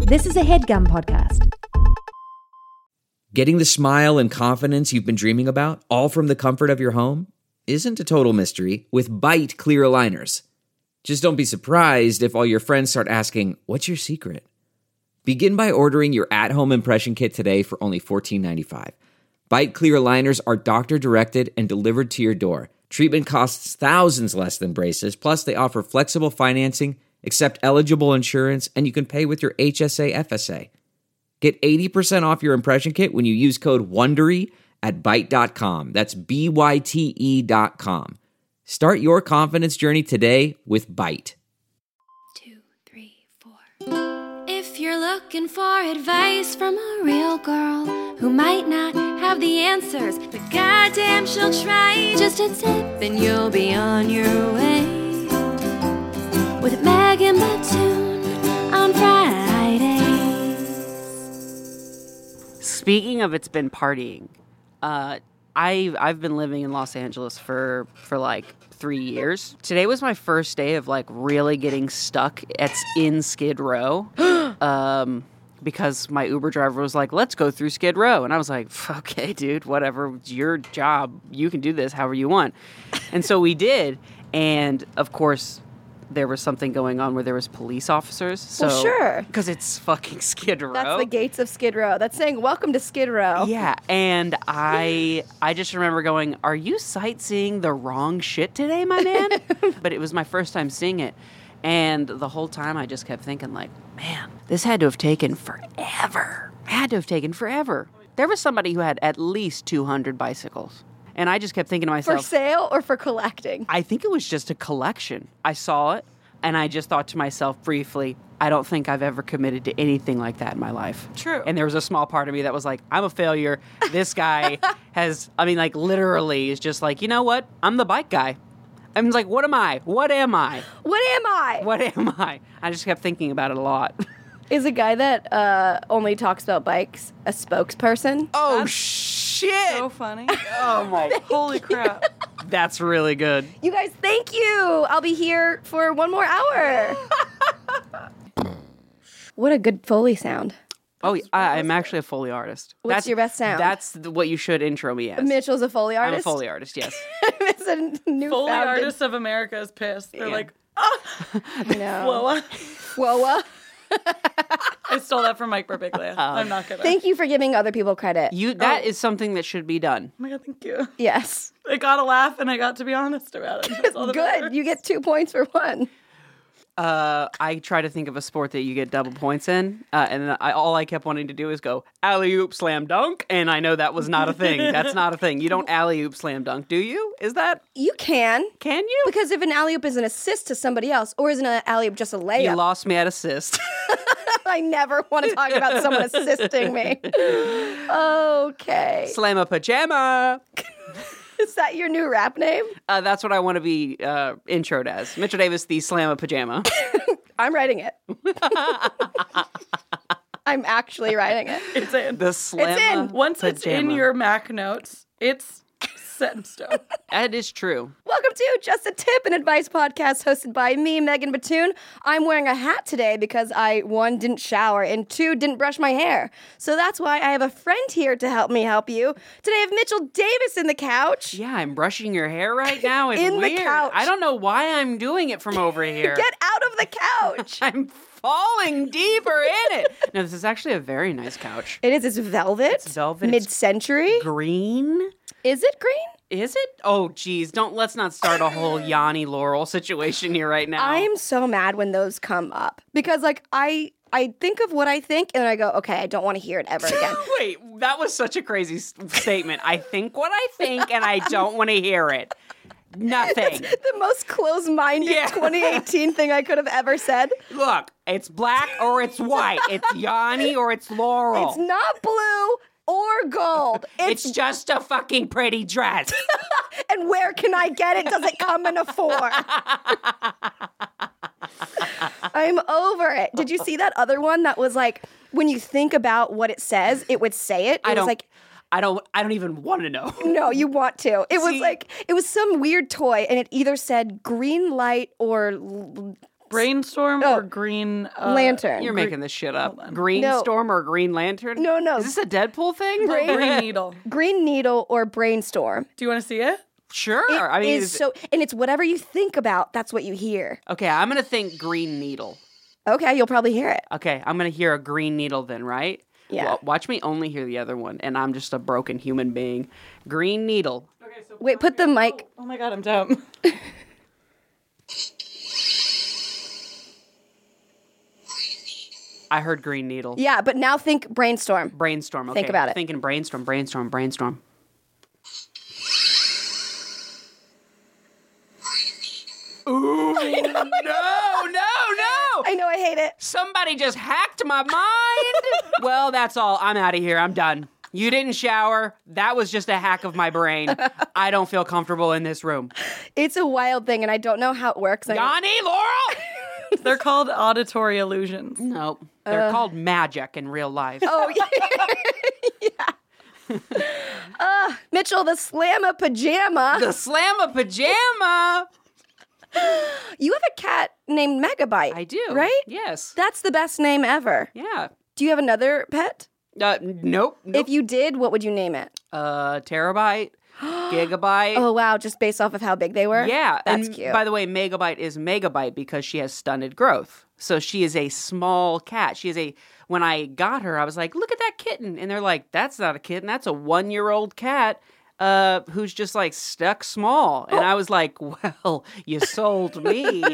This is a HeadGum podcast. Getting the smile and confidence you've been dreaming about, all from the comfort of your home, isn't a total mystery with Byte clear aligners. Just don't be surprised if all your friends start asking, "What's your secret?" Begin by ordering your at-home impression kit today for only $14.95. Byte clear aligners are doctor-directed and delivered to your door. Treatment costs thousands less than braces, plus they offer flexible financing, accept eligible insurance, and you can pay with your HSA FSA. Get 80% off your impression kit when you use code WONDERY at Byte.com. That's BYTE.com. Start your confidence journey today with Byte. 2, 3, 4. If you're looking for advice from a real girl who might not have the answers, but goddamn she'll try, just a tip and you'll be on your way. With Megan Batoon on Fridays. Speaking of It's Been Partying, I've been living in Los Angeles for like 3 years. Today was my first day of like really getting stuck in Skid Row. Because my Uber driver was like, "Let's go through Skid Row." And I was like, "Okay, dude, whatever. It's your job. You can do this however you want." And so we did. And of course, there was something going on where there was police officers. So, well, sure. Because it's fucking Skid Row. That's the gates of Skid Row. That's saying, "Welcome to Skid Row." Yeah, and I just remember going, "Are you sightseeing the wrong shit today, my man?" But it was my first time seeing it. And the whole time I just kept thinking, like, man, this had to have taken forever. There was somebody who had at least 200 bicycles. And I just kept thinking to myself, For sale or for collecting? I think it was just a collection. I saw it, and I just thought to myself briefly, I don't think I've ever committed to anything like that in my life. True. And there was a small part of me that was like, I'm a failure. This guy literally is just like, you know what? I'm the bike guy. I'm like, what am I? I just kept thinking about it a lot. Is a guy that only talks about bikes a spokesperson? Oh, shit. So funny. Oh, my. Holy crap. That's really good. You guys, thank you. I'll be here for one more hour. What a good Foley sound. Oh, I'm actually a Foley artist. What's your best sound? That's what you should intro me as. Mitchell's a Foley artist? I'm a Foley artist, yes. It's a new Foley Artists of America is pissed. They're like, I know. Whoa. Whoa. I stole that from Mike Birbiglia. I'm not gonna. Thank you for giving other people credit. That is something that should be done. Oh my god, thank you. Yes. I got to laugh and I got to be honest about it. That's all that Good. matters. You get 2 points for one. I try to think of a sport that you get double points in, and all I kept wanting to do is go alley-oop slam dunk, and I know that was not a thing. That's not a thing. You don't alley-oop slam dunk, do you? Is that? You can. Can you? Because if an alley-oop is an assist to somebody else, or is an alley-oop just a layup? You lost me at assist. I never want to talk about someone assisting me. Okay. Slam a pajama. Is that your new rap name? That's what I want to be introed as. Mitchell Davis, the Slam a Pajama. I'm writing it. I'm actually writing it. It's in. The Slam a Once it's in Pajama. your Mac notes, it's set in stone. That is true. Welcome to Just a Tip, an advice podcast hosted by me, Megan Batoon. I'm wearing a hat today because I, 1, didn't shower, and 2, didn't brush my hair. So that's why I have a friend here to help me help you. Today I have Mitchell Davis in the couch. Yeah, I'm brushing your hair right now. It's In the weird. couch. I don't know why I'm doing it from over here. Get out of the couch. I'm falling deeper in it. No, this is actually a very nice couch. It is. It's velvet. It's velvet. Mid-century. Green? Is it green? Is it? Oh, geez. Let's not start a whole Yanni Laurel situation here right now. I am so mad when those come up because, like, I think of what I think and then I go, okay, I don't want to hear it ever again. Wait, that was such a crazy statement. I think what I think and I don't want to hear it. Nothing. The most closed-minded 2018 thing I could have ever said. Look, it's black or it's white. It's Yanni or it's Laurel. It's not blue or gold. It's just a fucking pretty dress. And where can I get it? Does it come in a 4? I'm over it. Did you see that other one that was like, when you think about what it says, it would say it? It was like, I don't even want to know. no, you want to. It was like, it was some weird toy, and it either said green light or Brainstorm Oh. or Green Lantern. You're making this shit up. Hold on. Green No. Storm or Green Lantern? No. Is this a Deadpool thing? Green Needle. Green Needle or Brainstorm. Do you want to see it? Sure. It I mean, is so, and it's whatever you think about, that's what you hear. okay, I'm going to think Green Needle. Okay, you'll probably hear it. Okay, I'm going to hear a Green Needle then, right? Yeah. Watch me only hear the other one, and I'm just a broken human being. Green Needle. Okay, so Wait, put the mic. Oh my god, I'm dumb. I heard Green Needle. Yeah, but now think Brainstorm. Brainstorm. Okay. Think about it. Thinking brainstorm. Ooh, no. I know, I hate it. Somebody just hacked my mind. Well, that's all. I'm out of here. I'm done. You didn't shower. That was just a hack of my brain. I don't feel comfortable in this room. It's a wild thing, and I don't know how it works. Yanni, Laurel! They're called auditory illusions. Nope. They're called magic in real life. Oh, yeah. Mitchell, the Slamma Pajama. The Slamma Pajama. You have a cat named Megabyte. I do. Right? Yes. That's the best name ever. Yeah. Do you have another pet? Nope. If you did, what would you name it? Terabyte, gigabyte. Oh, wow. Just based off of how big they were? Yeah. That's and cute. by the way, Megabyte is Megabyte because she has stunted growth. So she is a small cat. When I got her, I was like, look at that kitten. And they're like, that's not a kitten. That's a 1-year-old cat. Who's just like stuck small. And I was like, well, you sold me.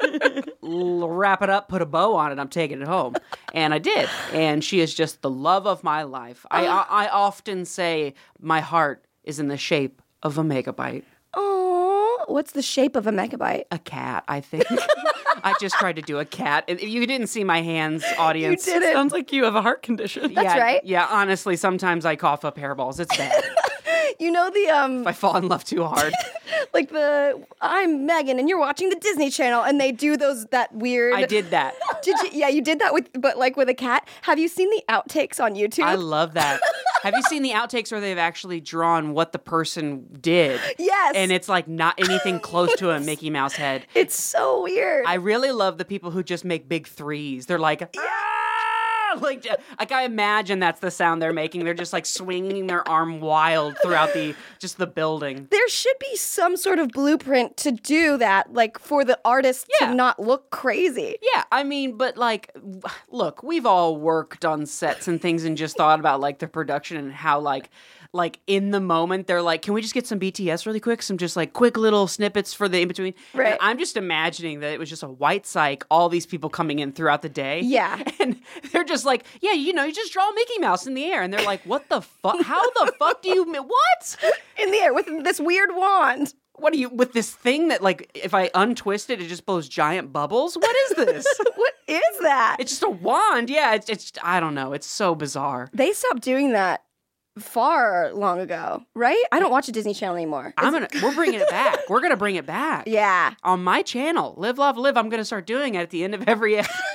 Wrap it up, put a bow on it. I'm taking it home. And I did. And she is just the love of my life. I often say my heart is in the shape of a megabyte. Oh, what's the shape of a Megabyte? A cat, I think. I just tried to do a cat. If you didn't see my hands, audience. You did it. Sounds like you have a heart condition. That's right. Yeah, honestly, sometimes I cough up hairballs. It's bad. You know the I fall in love too hard. like the I'm Megan and you're watching the Disney Channel and they do that weird. I did that. Did you? Yeah, you did that with a cat. Have you seen the outtakes on YouTube? I love that. Have you seen the outtakes where they've actually drawn what the person did? Yes. And it's like not anything close to a Mickey Mouse head. It's so weird. I really love the people who just make big threes. They're like, ah! Like I imagine that's the sound they're making. They're just like swinging their arm wild throughout the building. There should be some sort of blueprint to do that, like for the artist Yeah. to not look crazy. Yeah, I mean, but like, look, we've all worked on sets and things and just thought about like the production and how like in the moment they're like, can we just get some BTS really quick? Some just like quick little snippets for the in between. Right. And I'm just imagining that it was just a white psych, all these people coming in throughout the day. Yeah. And they're just like, yeah, you just draw Mickey Mouse in the air. And they're like, what the fuck? How the fuck do you, what? In the air with this weird wand. What are you, with this thing that like, if I untwist it, it just blows giant bubbles? What is this? What is that? It's just a wand. Yeah, it's I don't know. It's so bizarre. They stopped doing that far long ago, right? I don't watch a Disney Channel anymore. We're bringing it back. We're gonna bring it back. Yeah. On my channel, Live, Love, Live. I'm gonna start doing it at the end of every.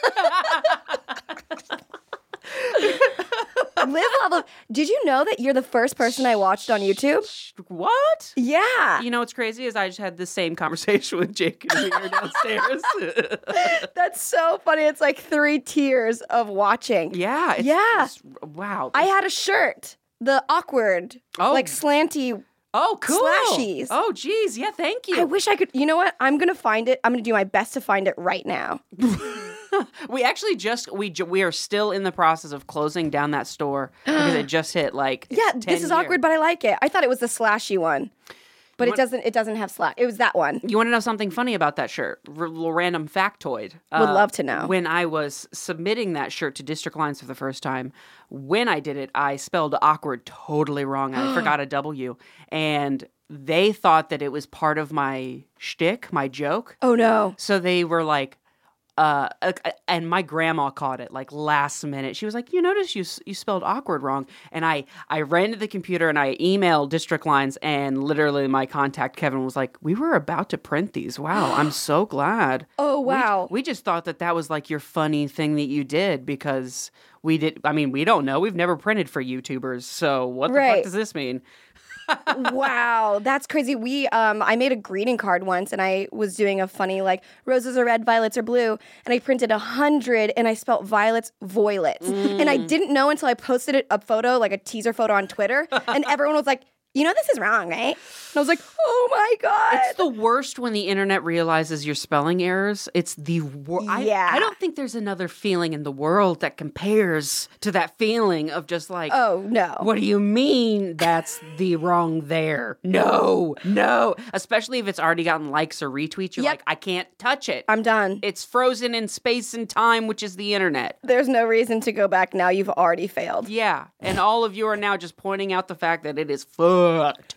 Live, love, love. Did you know that you're the first person I watched on YouTube? What? Yeah. You know what's crazy is I just had the same conversation with Jake and we were downstairs. That's so funny. It's like 3 tiers of watching. Yeah. Yeah. Wow. I had a shirt, the awkward, Oh. like slanty. Oh, cool. Slashies. Oh, geez. Yeah, thank you. I wish I could. You know what? I'm going to find it. I'm going to do my best to find it right now. We actually we are still in the process of closing down that store because it just hit like Yeah, 10 this is year. awkward, but I like it. I thought it was the slashy one. But it doesn't have slash. It was that one. You want to know something funny about that shirt? Little random factoid. Would love to know. When I was submitting that shirt to District Lines for the first time, when I did it, I spelled awkward totally wrong. I forgot a W. And they thought that it was part of my shtick, my joke. Oh no. So they were like, and my grandma caught it like last minute. She was like, "You notice you spelled awkward wrong." And I ran to the computer and I emailed District Lines, and literally my contact Kevin was like, "We were about to print these. Wow, I'm so glad." Oh wow. We just thought that was like your funny thing that you did because we did. I mean, we don't know. We've never printed for YouTubers, so what the Right. fuck does this mean? Wow, that's crazy. I made a greeting card once, and I was doing a funny like roses are red, violets are blue, and I printed 100, and I spelt violets voilets, and I didn't know until I posted a photo, like a teaser photo on Twitter, and everyone was like, "You know this is wrong, right?" And I was like, "Oh my god!" It's the worst when the internet realizes your spelling errors. It's the worst. Yeah. I don't think there's another feeling in the world that compares to that feeling of just like, Oh no! what do you mean that's the wrong there? No. Especially if it's already gotten likes or retweets. You're Yep. like, I can't touch it. I'm done. It's frozen in space and time, which is the internet. There's no reason to go back now. You've already failed. Yeah. And all of you are now just pointing out the fact that it is fucked.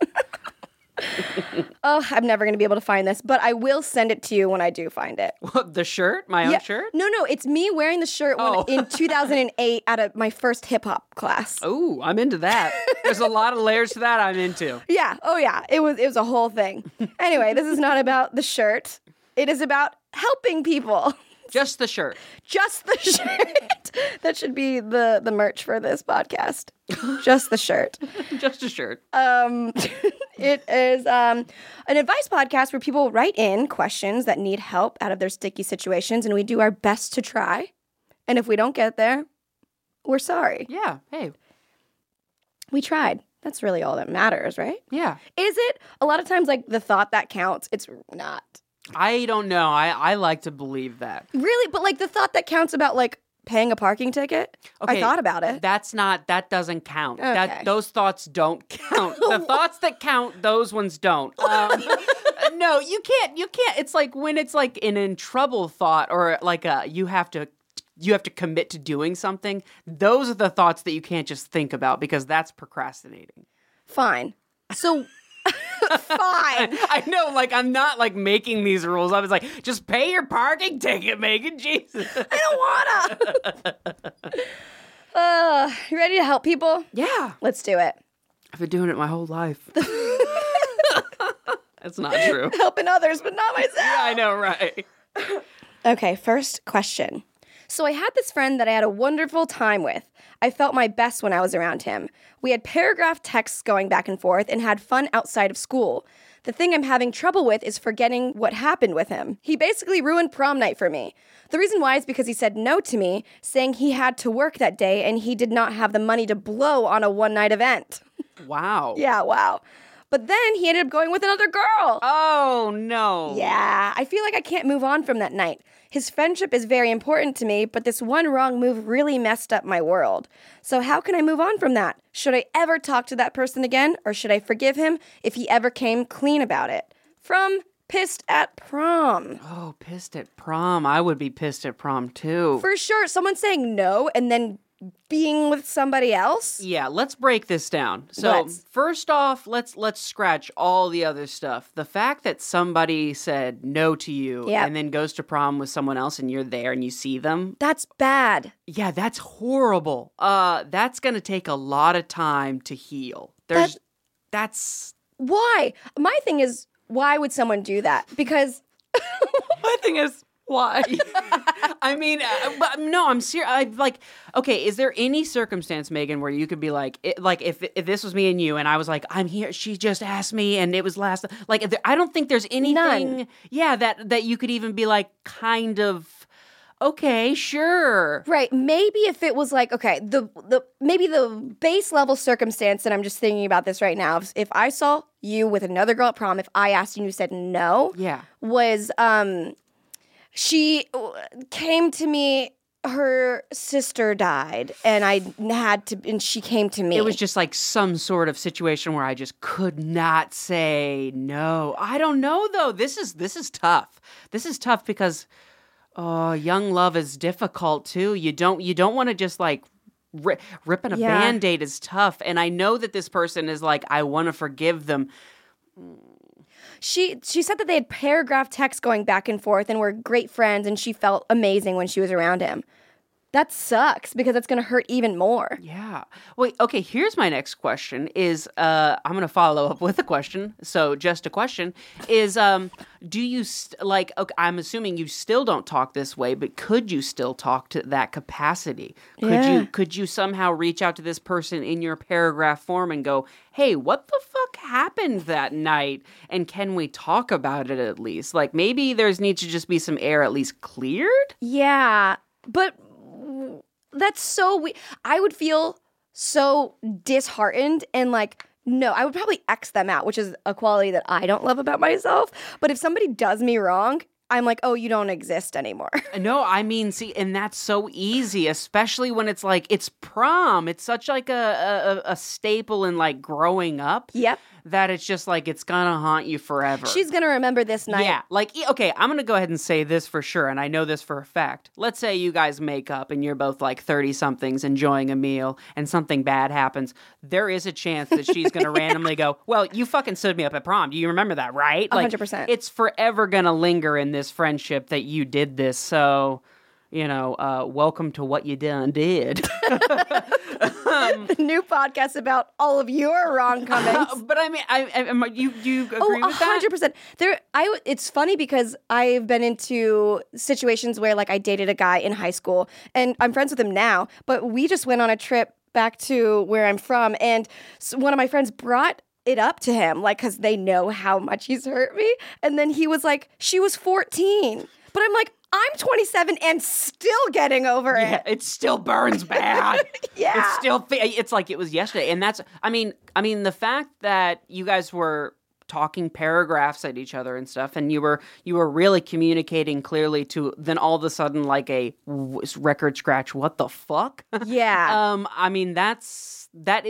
Oh, I'm never going to be able to find this, but I will send it to you when I do find it. What, the shirt? My own shirt? No, it's me wearing the shirt in 2008 at my first hip hop class. Oh, I'm into that. There's a lot of layers to that I'm into. Yeah. Oh, yeah. It was a whole thing. Anyway, this is not about the shirt. It is about helping people. Just the shirt. Just the shirt. That should be the merch for this podcast. Just the shirt. Just a shirt. It is an advice podcast where people write in questions that need help out of their sticky situations, and we do our best to try. And if we don't get there, we're sorry. Yeah. Hey. We tried. That's really all that matters, right? Yeah. Is it? A lot of times, like, the thought that counts, it's not. I don't know. I like to believe that. Really? But, like, the thought that counts about, like, paying a parking ticket? Okay, I thought about it. That doesn't count. Okay. Those thoughts don't count. The thoughts that count, those ones don't. No, you can't. It's like when it's like an in trouble thought or like you have to commit to doing something. Those are the thoughts that you can't just think about because that's procrastinating. Fine. So... Fine. I know, like, I'm not, like, making these rules. I was like, just pay your parking ticket, Megan. Jesus. I don't wanna. You ready to help people? Yeah. Let's do it. I've been doing it my whole life. That's not true. Helping others, but not myself. Yeah, I know, right? Okay, first question. So I had this friend that I had a wonderful time with. I felt my best when I was around him. We had paragraph texts going back and forth and had fun outside of school. The thing I'm having trouble with is forgetting what happened with him. He basically ruined prom night for me. The reason why is because he said no to me, saying he had to work that day and he did not have the money to blow on a one-night event. Wow. Yeah, wow. But then he ended up going with another girl. Oh, no. Yeah, I feel like I can't move on from that night. His friendship is very important to me, but this one wrong move really messed up my world. So how can I move on from that? Should I ever talk to that person again, or should I forgive him if he ever came clean about it? From Pissed at Prom. Oh, pissed at prom. I would be pissed at prom, too. For sure, someone saying no and then being with somebody else? Yeah, let's break this down. So first off, let's scratch all the other stuff. The fact that somebody said no to you and then goes to prom with someone else and you're there and you see them. That's bad. Yeah, that's horrible. That's going to take a lot of time to heal. That's... Why? My thing is, why would someone do that? Because... My thing is, why? I mean, but no, I'm serious. I like, okay, is there any circumstance, Megan, where you could be like, if this was me and you, and I was like, I'm here, she just asked me, and it was last, like, I don't think there's anything, None. Yeah, that you could even be like, kind of, okay, sure. Right. Maybe if it was like, okay, maybe the base level circumstance, and I'm just thinking about this right now, if I saw you with another girl at prom, if I asked you and you said no, was, she came to me, her sister died, and she came to me. It was just like some sort of situation where I just could not say no. I don't know though. This is tough. This is tough because young love is difficult too. You don't want to just like ripping a Band-Aid is tough. And I know that this person is like, I want to forgive them. She said that they had paragraph texts going back and forth and were great friends, and she felt amazing when she was around him. that sucks because it's going to hurt even more. Yeah. Wait, okay, here's my next question is, I'm going to follow up with a question. So just a question is, do you, okay, I'm assuming you still don't talk this way, but could you still talk to that capacity? Could you somehow reach out to this person in your paragraph form and go, hey, what the fuck happened that night? And can we talk about it at least? Like maybe there's need to just be some air at least cleared? Yeah, but that's so weird. I would feel so disheartened and like, no, I would probably X them out, which is a quality that I don't love about myself. But if somebody does me wrong, I'm like, oh, you don't exist anymore. No, I mean, see, and that's so easy, especially when it's like, it's prom. It's such like a staple in like growing up. Yep. That it's just like, it's gonna haunt you forever. She's going to remember this night. Yeah, like, okay, I'm gonna go ahead and say this for sure, and I know this for a fact. Let's say you guys make up and you're both like 30-somethings enjoying a meal and something bad happens. There is a chance that she's gonna randomly go, well, you fucking stood me up at prom. Do you remember that, right? Like, 100%. It's forever gonna linger in this friendship that you did this, so... welcome to what you done did. The new podcast about all of your wrong comings. But I mean, you agree with that? 100%. It's funny because I've been into situations where like I dated a guy in high school and I'm friends with him now, but we just went on a trip back to where I'm from and one of my friends brought it up to him, like, because they know how much he's hurt me. And then he was like, she was 14. But I'm like, I'm 27 and still getting over it. It still burns bad. Yeah. It's like it was yesterday. And that's, I mean, the fact that you guys were talking paragraphs at each other and stuff, and you were really communicating clearly to then all of a sudden like a record scratch, what the fuck? Yeah. I mean, that's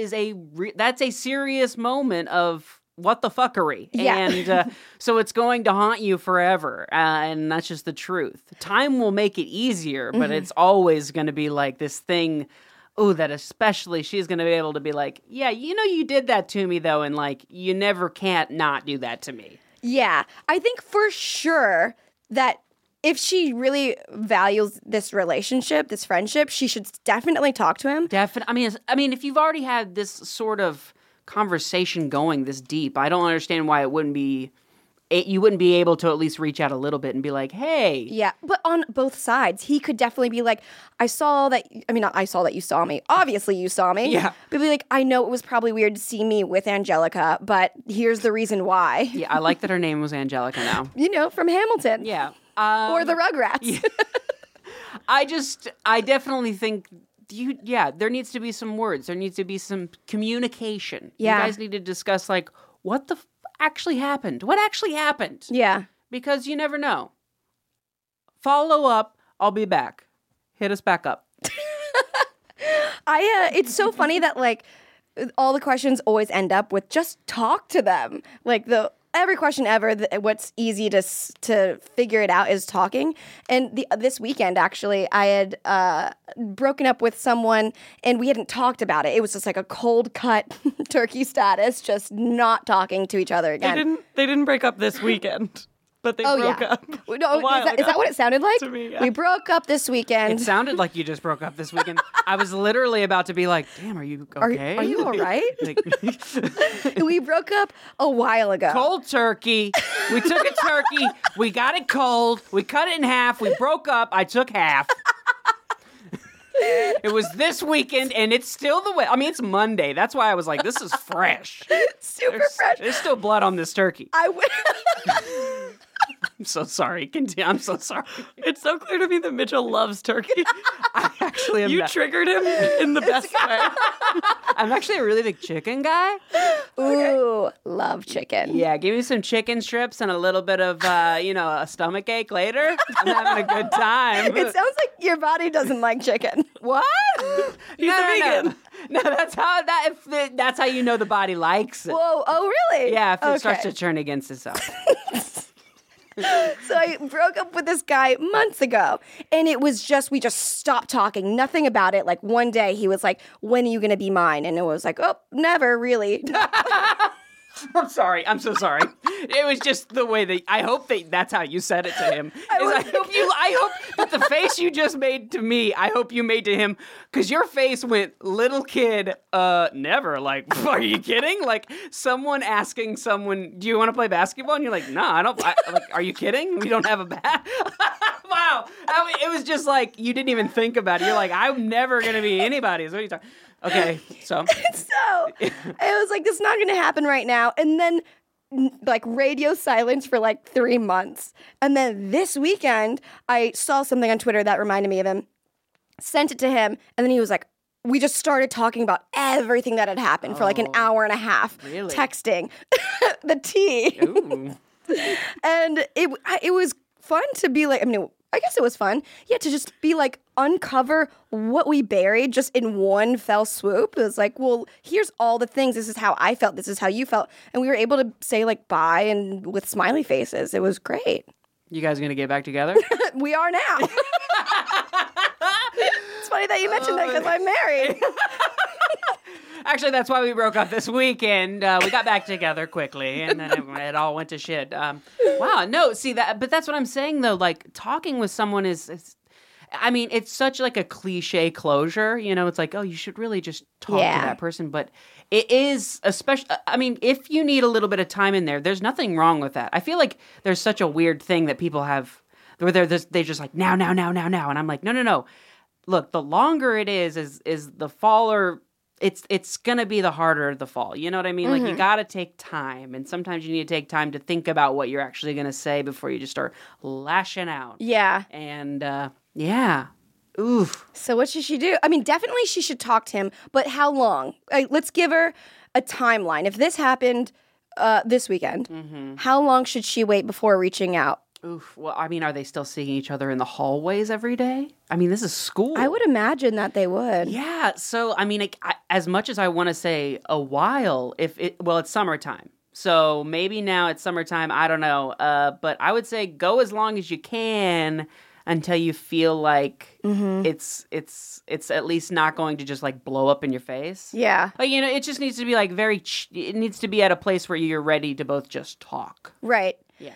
a serious moment of what the fuckery. Yeah. And so it's going to haunt you forever. And that's just the truth. Time will make it easier, but it's always going to be like this thing, that especially she's going to be able to be like, yeah, you did that to me though. And like, you never can't not do that to me. Yeah. I think for sure that if she really values this relationship, this friendship, she should definitely talk to him. Definitely. I mean, if you've already had this sort of conversation going this deep, I don't understand why you wouldn't be able to at least reach out a little bit and be like, hey. Yeah, but on both sides, he could definitely be like, I saw that you saw me. Obviously you saw me. Yeah. But be like, I know it was probably weird to see me with Angelica, but here's the reason why. Yeah, I like that her name was Angelica now. From Hamilton. Yeah. Or the Rugrats. Yeah. I definitely think there needs to be some words. There needs to be some communication. Yeah. You guys need to discuss, like, what the actually happened? What actually happened? Yeah. Because you never know. Follow up. I'll be back. Hit us back up. It's so funny that, like, all the questions always end up with just talk to them. Like, every question ever, what's easy to figure it out is talking. And this weekend, actually, I had broken up with someone, and we hadn't talked about it. It was just like a cold cut turkey status, just not talking to each other again. They didn't break up this weekend, but they broke up. No, is that what it sounded like? To me, yeah. We broke up this weekend. It sounded like you just broke up this weekend. I was literally about to be like, damn, are you okay? Are you all right? We broke up a while ago. Cold turkey. We took a turkey. We got it cold. We cut it in half. We broke up. I took half. It was this weekend, and it's still the way. I mean, it's Monday. That's why I was like, this is fresh. Fresh. There's still blood on this turkey. I'm so sorry. I'm so sorry. It's so clear to me that Mitchell loves turkey. I actually am. You triggered him in the best way. I'm actually a really big chicken guy. Ooh, love chicken. Yeah, give me some chicken strips and a little bit of, a stomach ache later. I'm having a good time. It sounds like your body doesn't like chicken. What? He's a vegan. No, that's how you know the body likes it. Whoa, oh really? Yeah, if it starts to turn against itself. So I broke up with this guy months ago, and it was we just stopped talking, nothing about it. Like one day he was like, when are you going to be mine? And it was like, oh, never really. I'm sorry. I'm so sorry. It was just the way that I hope that's how you said it to him. I hope that the face you just made to me, I hope you made to him, because your face went little kid, never. Like, are you kidding? Like someone asking someone, do you want to play basketball? And you're like, no, I don't. Like, are you kidding? We don't have a bat. Wow. It was just like, you didn't even think about it. You're like, I'm never going to be anybody's. What are you talking? Okay, so it was like, this is not going to happen right now. And then like radio silence for like 3 months. And then this weekend, I saw something on Twitter that reminded me of him, sent it to him, and then he was like, we just started talking about everything that had happened for like an hour and a half, really? Texting the tea. Ooh. And it was fun to be like, I mean, I guess it was fun. Yeah, to just be like, uncover what we buried just in one fell swoop. It was like, well, here's all the things. This is how I felt. This is how you felt. And we were able to say like bye and with smiley faces. It was great. You guys gonna get back together? We are now. It's funny that you mentioned that because I'm married. Actually, that's why we broke up this weekend. We got back together quickly, and then it all went to shit. Wow, no, see that, but that's what I'm saying though. Like talking with someone is, I mean, it's such like a cliche closure. You know, it's like, oh, you should really just talk to that person, but it is especially. I mean, if you need a little bit of time in there, there's nothing wrong with that. I feel like there's such a weird thing that people have where they're just like now, and I'm like, no. Look, the longer it is the faller. It's gonna be the harder the fall. You know what I mean? Like you gotta take time, and sometimes you need to take time to think about what you're actually gonna say before you just start lashing out. Yeah. And yeah. Oof. So what should she do? I mean, definitely she should talk to him, but how long? Let's give her a timeline. If this happened this weekend, how long should she wait before reaching out? Oof. Well, I mean, are they still seeing each other in the hallways every day? I mean, this is school. I would imagine that they would. Yeah. So, I mean, as much as I want to say a while, it's summertime. So maybe now it's summertime. I don't know. But I would say go as long as you can until you feel like it's at least not going to just like blow up in your face. Yeah. Like, you know, it just needs to be like it needs to be at a place where you're ready to both just talk. Right. Yeah.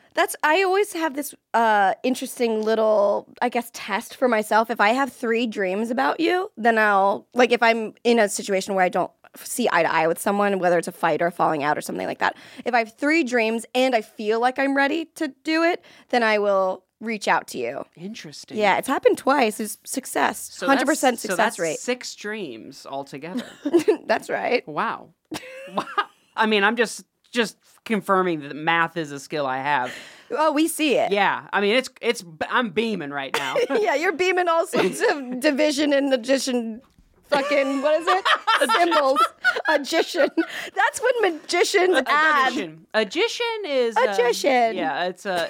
I always have this interesting little, I guess, test for myself. If I have 3 dreams about you, then I'll, like, if I'm in a situation where I don't see eye to eye with someone, whether it's a fight or falling out or something like that, if I have 3 dreams and I feel like I'm ready to do it, then I will reach out to you. Interesting. Yeah, it's happened twice. It's success. So 100% that's success rate. 6 dreams altogether. That's right. Wow. Wow. I mean, I'm just confirming that math is a skill I have. Oh, we see it. Yeah. I mean, I'm beaming right now. Yeah, you're beaming all sorts of division and addition. Fucking, what is it? Symbols. Addition. That's when magicians add. Addition is... Addition. Yeah, it's a...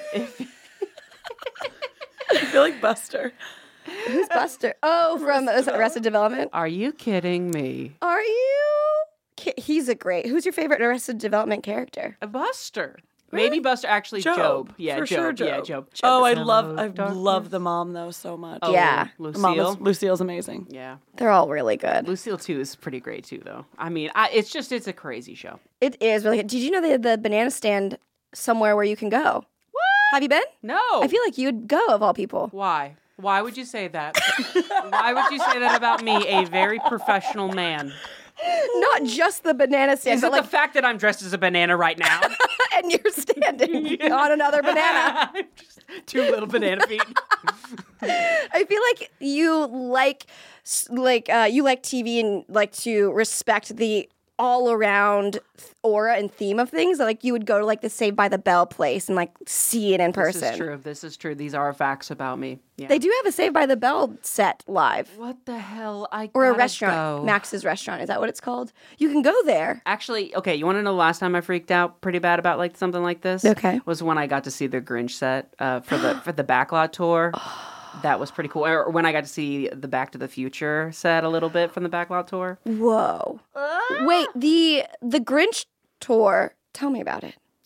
I feel like Buster. Who's Buster? Oh, from Arrested Development. Are you kidding me? Are you? He's a great... Who's your favorite Arrested Development character? Buster. Maybe Buster, actually Job. Yeah, for Job. Sure, Job. Yeah, Job. Oh, I love the mom though so much. Oh, Yeah. Lucille. Lucille's amazing. Yeah. They're all really good. Lucille too is pretty great too, though. I mean, it's a crazy show. It is really good. Did you know they had the banana stand somewhere where you can go? What? Have you been? No. I feel like you'd go, of all people. Why? Why would you say that? Why would you say that about me, a very professional man? Not just the banana stand, Is but it like, the fact that I'm dressed as a banana right now? and you're standing on another banana. Just 2 little banana feet. I feel like you like TV and like to respect the all around aura and theme of things. Like you would go to like the Saved by the Bell place and like see it in person. This is true. These are facts about me. Yeah. They do have a Saved by the Bell set live. What the hell? Or a restaurant. Go. Max's Restaurant. Is that what it's called? You can go there. Actually, okay, you want to know the last time I freaked out pretty bad about like something like this? Okay. Was when I got to see the Grinch set for the Backlot tour. That was pretty cool. Or when I got to see the Back to the Future set a little bit from the Backlot tour. Whoa. Wait, the Grinch tour. Tell me about it.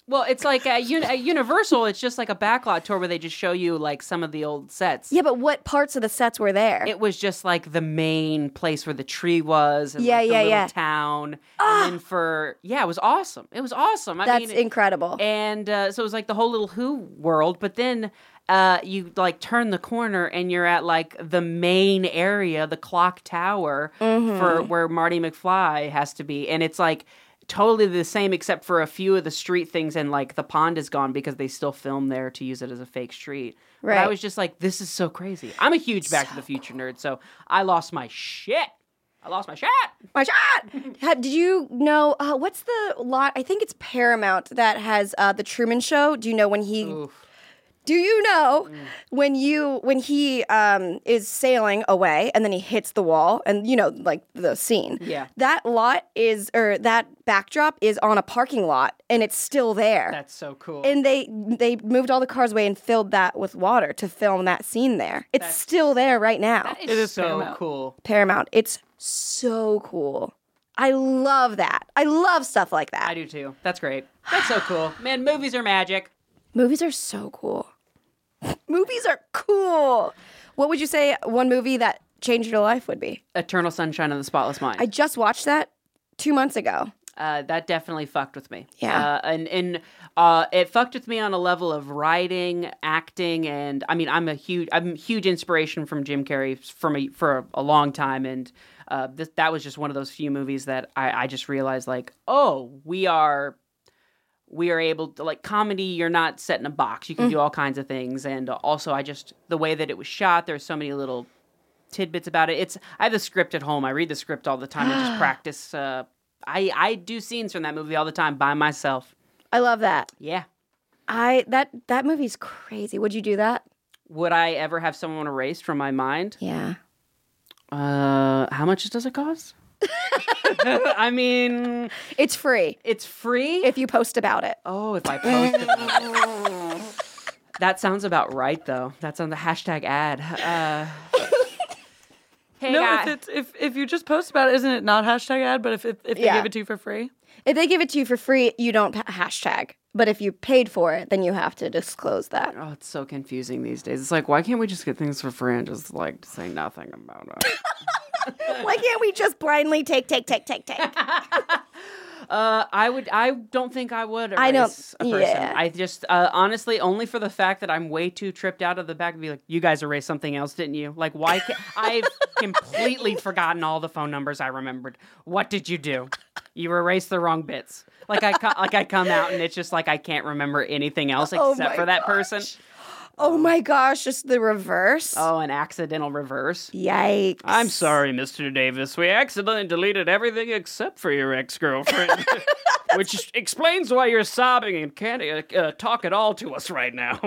Well, it's like at Universal, it's just like a backlot tour where they just show you like some of the old sets. Yeah, but what parts of the sets were there? It was just like the main place where the tree was and Yeah, like, the yeah, little yeah. town. And then it was awesome. It was awesome. That's incredible. And so it was like the whole little Who world, but then you like turn the corner and you're at like the main area, the clock tower for where Marty McFly has to be. And it's like totally the same except for a few of the street things, and like the pond is gone because they still film there to use it as a fake street. Right. But I was just like, this is so crazy. I'm a huge Back to the Future nerd, so I lost my shit. My shot! Did you know, what's the lot? I think it's Paramount that has the Truman Show. Do you know when he... Oof. Do you know when he is sailing away and then he hits the wall and you know like the scene? Yeah. That that backdrop is on a parking lot and it's still there. That's so cool. And they moved all the cars away and filled that with water to film that scene there. It's still there right now. That It is so Paramount. cool. Paramount. It's so cool. I love that. I love stuff like that. I do too. That's great. That's so cool. Man, movies are magic. Movies are so cool. Movies are cool. What would you say one movie that changed your life would be? Eternal Sunshine of the Spotless Mind. I just watched that 2 months ago. That definitely fucked with me. Yeah. And it fucked with me on a level of writing, acting, and I mean, I'm a huge inspiration from Jim Carrey for a long time, and that was just one of those few movies that I just realized like, oh, we are able to, like, comedy, you're not set in a box. You can do all kinds of things. And also, the way that it was shot, there's so many little tidbits about it. I have the script at home. I read the script all the time and just practice. I do scenes from that movie all the time by myself. I love that. Yeah. That movie's crazy. Would you do that? Would I ever have someone erased from my mind? Yeah. How much does it cost? I mean, It's free it's free. if you post about it. Oh, if I post it. That sounds about right, though. That's on the hashtag ad. Hey, No, guy. if you just post about it, isn't it not hashtag ad? But if they Yeah. give it to you for free, If they give it to you for free, you don't hashtag. But if you paid for it, then you have to disclose that. Oh, it's so confusing these days. It's like, why can't we just get things for free and just like say nothing about it? Why can't we just blindly take? I don't think I would erase I don't- a person. yeah. I just, honestly, only for the fact that I'm way too tripped out of the back and be like, you guys erased something else, didn't you? Like, why can't, I've completely forgotten all the phone numbers I remembered. What did you do? You erased the wrong bits. Like I come out and it's just like I can't remember anything else Oh except my for that person. Oh my gosh, just the reverse. Oh, an accidental reverse. Yikes. I'm sorry, Mr. Davis. We accidentally deleted everything except for your ex-girlfriend. Which explains why you're sobbing and can't talk at all to us right now.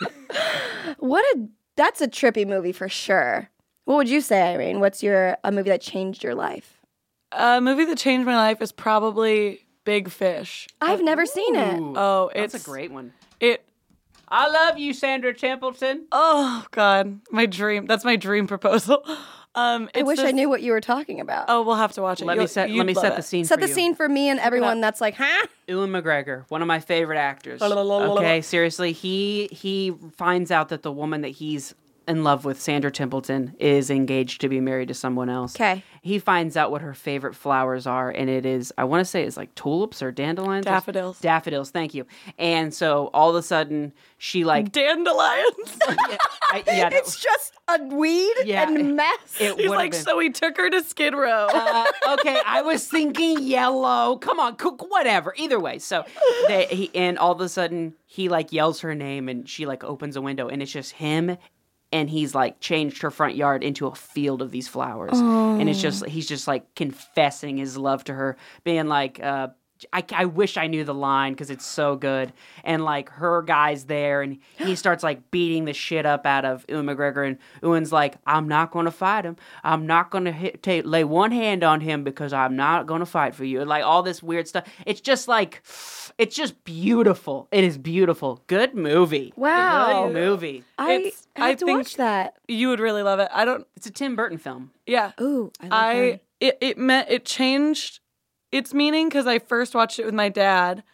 That's a trippy movie for sure. What would you say, Irene? What's a movie that changed your life? a movie that changed my life is probably Big Fish. I've never seen it. Ooh, Oh, that's it's a great one. It. I love you, Sandra Templeton. Oh God, my dream. That's my dream proposal. I wish I knew what you were talking about. Oh, we'll have to watch it. Let me set the scene. Set for the you. scene for me and everyone that's like, huh? Ewan McGregor, one of my favorite actors. Okay, seriously, he finds out that the woman that he's in love with, Sandra Templeton, is engaged to be married to someone else. Okay. He finds out what her favorite flowers are, and it is, I want to say it's like tulips or dandelions. Daffodils. Daffodils, thank you. And so all of a sudden, she like... Dandelions. It's just a weed and mess. It He's would've like, been- so he took her to Skid Row. Okay, I was thinking yellow. Come on, whatever. Either way, so and all of a sudden he like yells her name, and she like opens a window, and it's just him, and he's like changed her front yard into a field of these flowers, and it's just he's just like confessing his love to her, being like, I wish I knew the line because it's so good. And like her guy's there and he starts like beating the shit up out of Ewan McGregor, and Ewan's like, I'm not going to fight him. I'm not going to lay one hand on him because I'm not going to fight for you. And like all this weird stuff. It's just like, it's just beautiful. It is beautiful. Good movie. Wow. Good movie. I have to watch that. You would really love it. I don't. It's a Tim Burton film. Yeah. Ooh, I love her. It changed its meaning because I first watched it with my dad,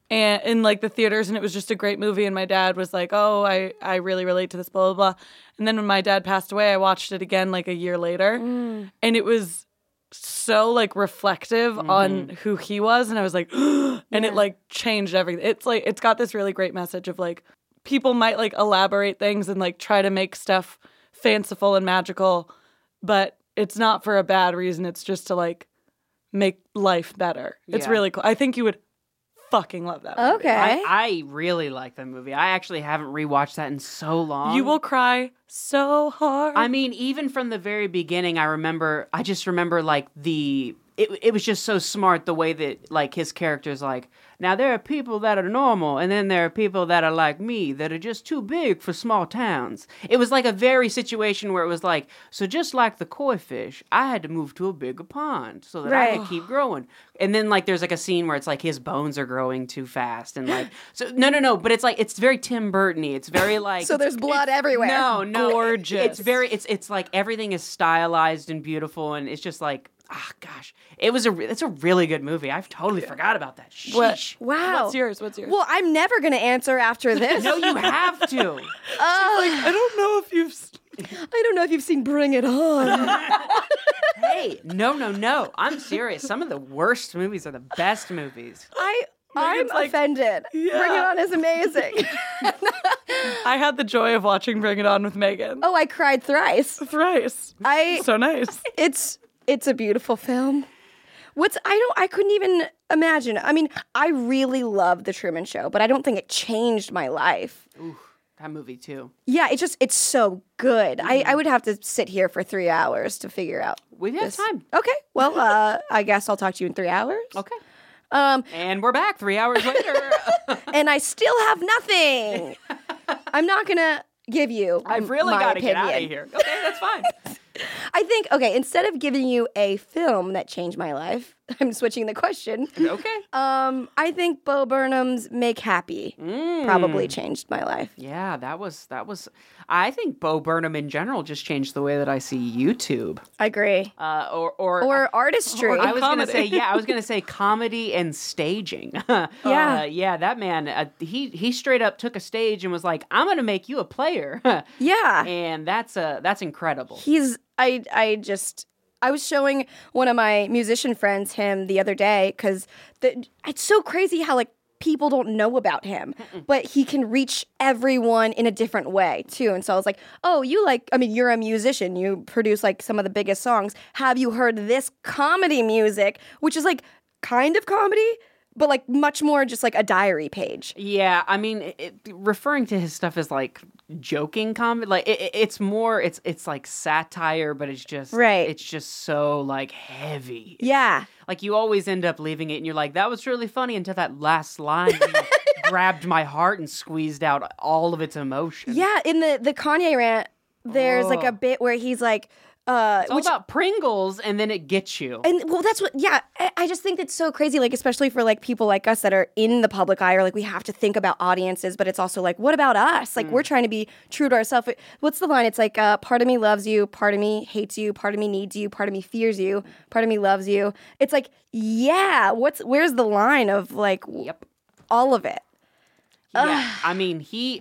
and in like the theaters, and it was just a great movie. And my dad was like, "Oh, I really relate to this, blah blah blah." And then when my dad passed away, I watched it again like a year later, and it was so like reflective on who he was, and I was like, and it like changed everything. It's like it's got this really great message of like people might like elaborate things and like try to make stuff fanciful and magical, but it's not for a bad reason. It's just to like make life better. It's Yeah. really cool. I think you would fucking love that movie. Okay. I really like that movie. I actually haven't rewatched that in so long. You will cry so hard. I mean, even from the very beginning, I just remember like it was just so smart the way that like his character's like, now there are people that are normal, and then there are people that are like me that are just too big for small towns. It was like a very situation where it was like, so just like the koi fish, I had to move to a bigger pond so that I could keep growing. And then like there's like a scene where it's like his bones are growing too fast, and like so no, but it's like it's very Tim Burton-y. It's very like So there's blood everywhere. No, Gorgeous. It's like everything is stylized and beautiful, and it's just like, gosh, it's a really good movie. I've totally forgot about that. Sheesh. Wow. What's yours? Well, I'm never going to answer after this. No, you have to. I don't know if you've. I don't know if you've seen Bring It On. Hey, no. I'm serious. Some of the worst movies are the best movies. I'm like, offended. Bring It On is amazing. I had the joy of watching Bring It On with Megan. Oh, I cried thrice. Thrice. I So nice. It's a beautiful film. I couldn't even imagine. I mean, I really love The Truman Show, but I don't think it changed my life. Ooh, that movie too. Yeah, it's so good. I would have to sit here for 3 hours to figure out. We have time. Okay, well, I guess I'll talk to you in 3 hours. Okay. And we're back 3 hours later. And I still have nothing. I'm not gonna give you. I've really my got to get out of opinion. here. Okay, that's fine. I think, instead of giving you a film that changed my life, I'm switching the question. Okay. I think Bo Burnham's Make Happy probably changed my life. Yeah, that was. I think Bo Burnham in general just changed the way that I see YouTube. I agree. Or Artistry. I was gonna comedy. say, I was gonna say comedy and staging. Yeah. That man, he straight up took a stage and was like, "I'm gonna make you a player." Yeah. And that's incredible. I was showing one of my musician friends him the other day because it's so crazy how like people don't know about him, but he can reach everyone in a different way too. And so I was like, oh, you're a musician. You produce like some of the biggest songs. Have you heard this comedy music, which is like kind of comedy, but like much more just like a diary page. Yeah, I mean, referring to his stuff as like joking comedy, like it's more, it's like satire, but it's just Right. It's just so like heavy. Yeah. Like you always end up leaving it, and you're like, that was really funny until that last line grabbed my heart and squeezed out all of its emotion. Yeah. In the Kanye rant, there's like a bit where he's like, It's all about Pringles, and then it gets you. and well, that's what, yeah, I just think that's so crazy, like, especially for, like, people like us that are in the public eye, or, like, we have to think about audiences, but it's also, like, what about us? Like, we're trying to be true to ourselves. What's the line? It's like, part of me loves you, part of me hates you, part of me needs you, part of me fears you, part of me loves you. It's like, yeah, where's the line of, like, all of it? Yeah, I mean, he's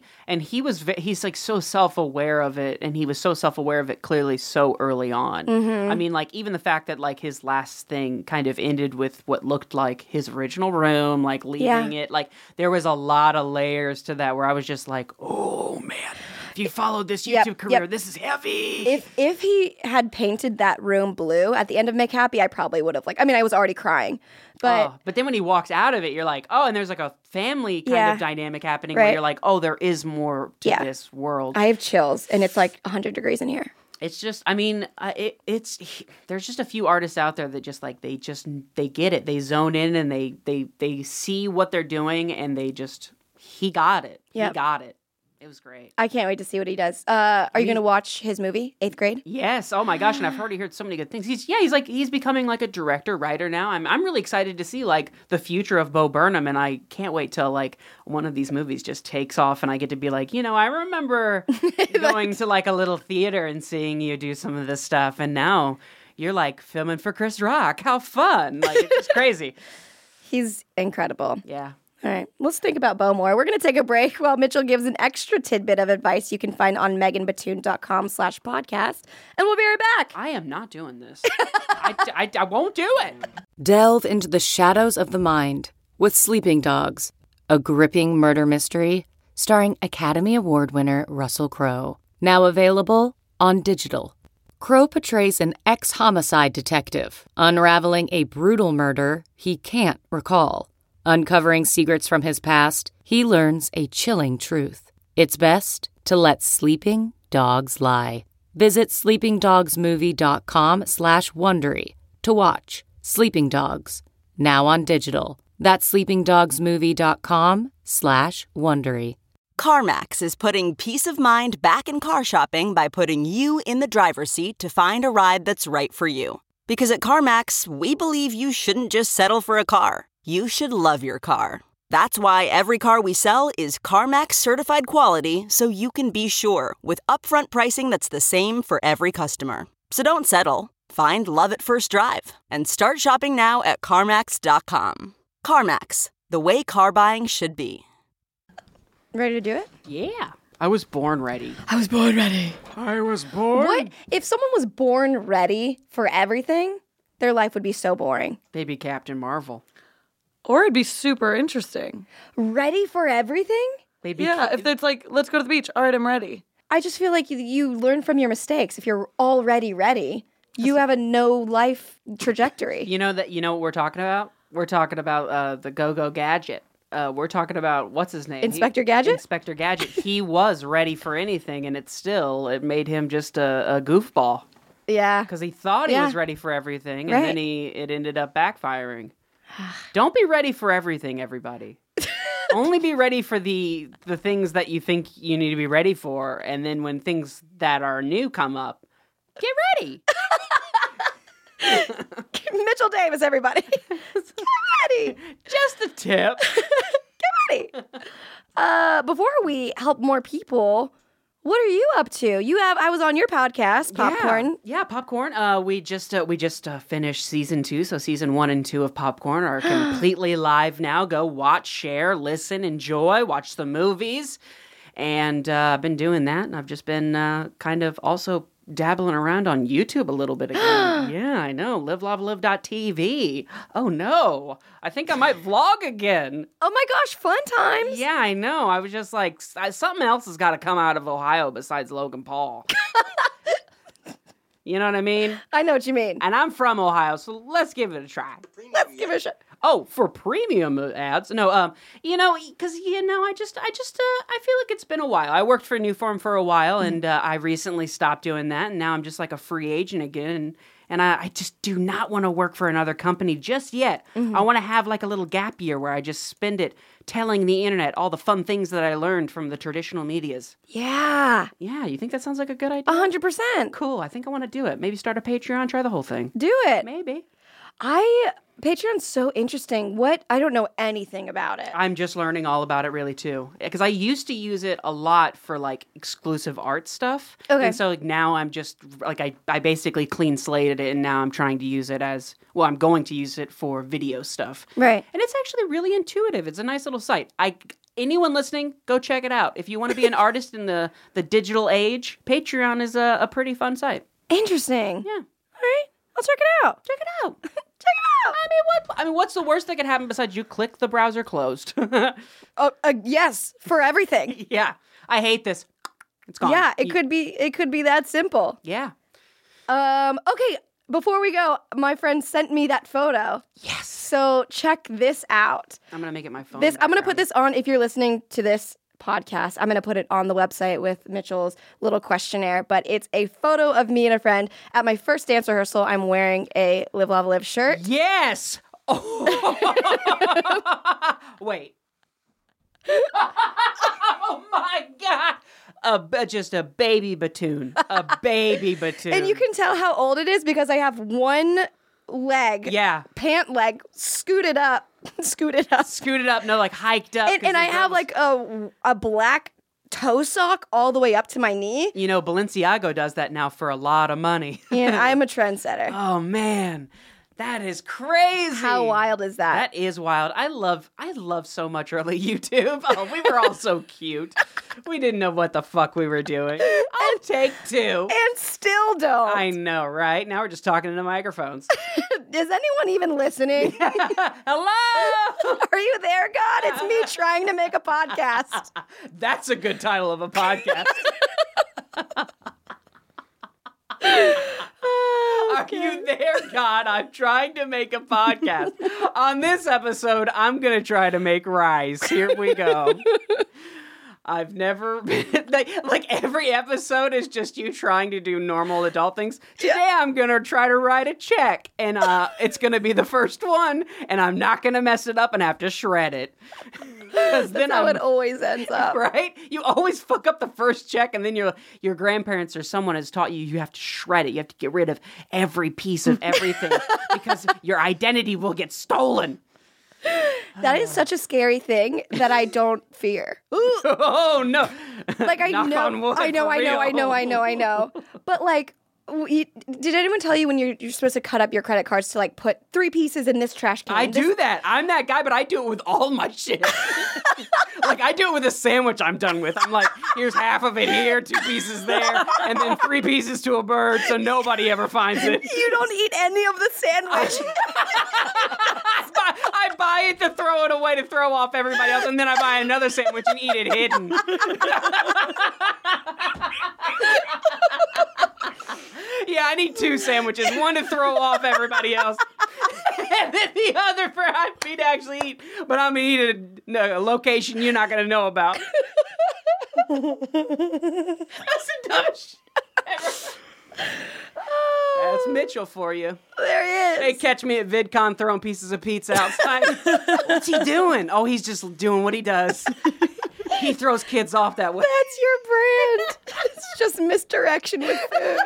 like so self-aware of it, and he was so self-aware of it clearly so early on. I mean, like even the fact that like his last thing kind of ended with what looked like his original room, like leaving it, like there was a lot of layers to that where I was just like, oh man, if you followed this YouTube career, this is heavy. If he had painted that room blue at the end of Make Happy, I probably would have, like, I mean, I was already crying, but But then when he walks out of it, you're like, oh, and there's like a family kind of dynamic happening where Right. you're like, oh, there is more to this world. I have chills, and it's like 100 degrees in here. It's just, I mean, there's just a few artists out there that just like, they get it. They zone in and they see what they're doing, and he got it. Yep. He got it. It was great. I can't wait to see what he does. Are you going to watch his movie, 8th Grade? Yes. Oh my gosh. And I've heard so many good things. He's becoming like a director, writer now. I'm really excited to see like the future of Bo Burnham, and I can't wait till like one of these movies just takes off and I get to be like, I remember going to like a little theater and seeing you do some of this stuff, and now you're like filming for Chris Rock. How fun. Like it's just crazy. He's incredible. Yeah. All right, let's think about Beau more. We're going to take a break while Mitchell gives an extra tidbit of advice you can find on meganbatoon.com/podcast. And we'll be right back. I am not doing this. I won't do it. Delve into the shadows of the mind with Sleeping Dogs, a gripping murder mystery starring Academy Award winner Russell Crowe. Now available on digital. Crowe portrays an ex-homicide detective unraveling a brutal murder he can't recall. Uncovering secrets from his past, he learns a chilling truth. It's best to let sleeping dogs lie. Visit sleepingdogsmovie.com/Wondery to watch Sleeping Dogs, now on digital. That's sleepingdogsmovie.com/Wondery. CarMax is putting peace of mind back in car shopping by putting you in the driver's seat to find a ride that's right for you. Because at CarMax, we believe you shouldn't just settle for a car. You should love your car. That's why every car we sell is CarMax certified quality, so you can be sure with upfront pricing that's the same for every customer. So don't settle. Find love at first drive and start shopping now at CarMax.com. CarMax, the way car buying should be. Ready to do it? Yeah. I was born ready. I was born ready. I was born. What? If someone was born ready for everything, their life would be so boring. They'd be Captain Marvel. Or it'd be super interesting. Ready for everything? They'd be Yeah, if it's like, let's go to the beach. All right, I'm ready. I just feel like you learn from your mistakes. If you're already ready, you have a no life trajectory. You know what we're talking about? We're talking about the Go-Go Gadget. We're talking about, what's his name? Inspector Gadget? Inspector Gadget. He was ready for anything, and it made him just a goofball. Yeah. Because he thought he Yeah. was ready for everything, and Right. then it ended up backfiring. Don't be ready for everything, everybody. Only be ready for the things that you think you need to be ready for, and then when things that are new come up, get ready. Mitchell Davis, everybody. Get ready. Just a tip. Get ready. Before we help more people, what are you up to? I was on your podcast, Popcorn. Yeah, Popcorn. We just finished season 2, so season 1 and 2 of Popcorn are completely live now. Go watch, share, listen, enjoy, watch the movies, and I've been doing that, and I've just been kind of also dabbling around on YouTube a little bit again. Yeah, I know. LiveLavaLive.tv. Oh no, I think I might vlog again. Oh my gosh, fun times. Yeah, I know. I was just like, something else has got to come out of Ohio besides Logan Paul. You know what I mean? I know what you mean. And I'm from Ohio, so let's give it a try. Let's give it a shot. Oh, for premium ads? No, because I feel like it's been a while. I worked for Newform for a while, and I recently stopped doing that, and now I'm just like a free agent again. And I just do not want to work for another company just yet. I want to have like a little gap year where I just spend it telling the internet all the fun things that I learned from the traditional medias. Yeah. Yeah, you think that sounds like a good idea? 100%. Cool. I think I want to do it. Maybe start a Patreon, try the whole thing. Do it. Maybe. Patreon's so interesting. I don't know anything about it. I'm just learning all about it really too. Because I used to use it a lot for like exclusive art stuff. Okay. And so like now I'm just like, I basically clean slated it and now I'm trying to use it I'm going to use it for video stuff. Right. And it's actually really intuitive. It's a nice little site. Anyone listening, go check it out. If you want to be an artist in the digital age, Patreon is a pretty fun site. Interesting. Yeah. All right. I'll check it out. Check it out. Check it out. What's the worst that could happen besides you click the browser closed? Yes, for everything. Yeah. I hate this. It's gone. Yeah, it could be that simple. Yeah. Okay, before we go, my friend sent me that photo. Yes. So check this out. I'm going to make it my phone. I'm going to put background. this on if you're listening to this podcast. I'm going to put it on the website with Mitchell's little questionnaire, but it's a photo of me and a friend at my first dance rehearsal. I'm wearing a Live Lava Live shirt. Yes. Oh. Wait. Oh my God. Just a baby batoon. A baby batoon. And you can tell how old it is because I have one leg, pant leg, scooted up. Scooted up, no, like hiked up. And I have like a black toe sock all the way up to my knee. You know, Balenciaga does that now for a lot of money. And I'm a trendsetter. Oh, man. That is crazy. How wild is that? That is wild. I love so much early YouTube. Oh, we were all so cute. We didn't know what the fuck we were doing. I'll take 2. And still don't. I know, right? Now we're just talking into microphones. Is anyone even listening? Hello! Are you there, God? It's me trying to make a podcast. That's a good title of a podcast. Are you there, God? I'm trying to make a podcast. On this episode, I'm going to try to make rice. Here we go. I've never been, like every episode is just you trying to do normal adult things. Today I'm going to try to write a check, and it's going to be the first one, and I'm not going to mess it up and have to shred it. That's how it always ends up. Right? You always fuck up the first check, and then your grandparents or someone has taught you have to shred it. You have to get rid of every piece of everything because your identity will get stolen. That is such a scary thing that I don't fear. Oh no! Like I Knock on wood, I know. But like, did anyone tell you when you're supposed to cut up your credit cards to like put 3 pieces in this trash can? I do that. I'm that guy, but I do it with all my shit. Like I do it with a sandwich I'm done with. I'm like, here's half of it here, 2 pieces there, and then 3 pieces to a bird, so nobody ever finds it. You don't eat any of the sandwich. I buy it to throw it away to throw off everybody else, and then I buy another sandwich and eat it hidden. Yeah, I need 2 sandwiches, one to throw off everybody else, and then the other for me to actually eat. But I'm going to eat at a location you're not going to know about. That's the dumbest shit ever. That's Mitchell for you. There he is. Hey, catch me at VidCon throwing pieces of pizza outside. What's he doing? Oh, he's just doing what he does. He throws kids off that way. That's your brand. It's just misdirection with food.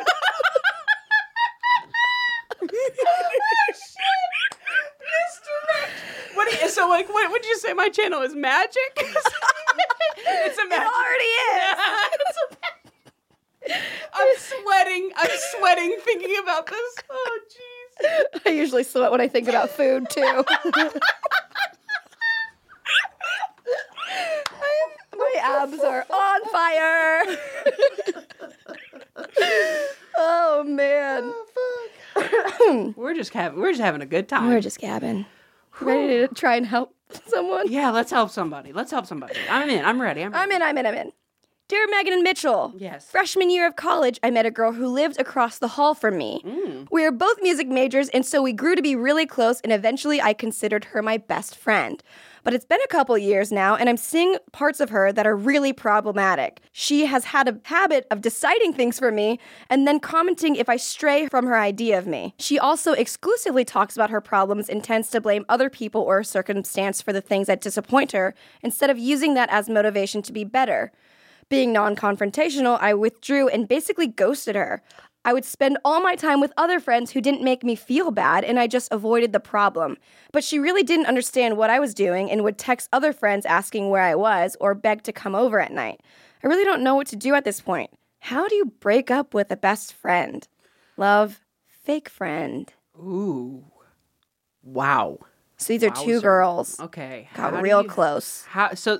What would you say my channel is magic? It's a magic. It already is. I'm sweating thinking about this. Oh, jeez. I usually sweat when I think about food, too. My abs are on fire. Oh, man. Oh, we're just having a good time. We're just gabbing. Ready to try and help someone? Yeah, let's help somebody. I'm in. I'm ready. I'm in. Dear Megan and Mitchell, yes. Freshman year of college, I met a girl who lived across the hall from me. We were both music majors, and so we grew to be really close, and eventually I considered her my best friend. But it's been a couple years now, and I'm seeing parts of her that are really problematic. She has had a habit of deciding things for me and then commenting if I stray from her idea of me. She also exclusively talks about her problems and tends to blame other people or circumstance for the things that disappoint her instead of using that as motivation to be better. Being non-confrontational, I withdrew and basically ghosted her. I would spend all my time with other friends who didn't make me feel bad, and I just avoided the problem. But she really didn't understand what I was doing and would text other friends asking where I was or beg to come over at night. I really don't know what to do at this point. How do you break up with a best friend? Love, fake friend. Ooh. Wow. So these are 2 girls. Okay. Got real close. So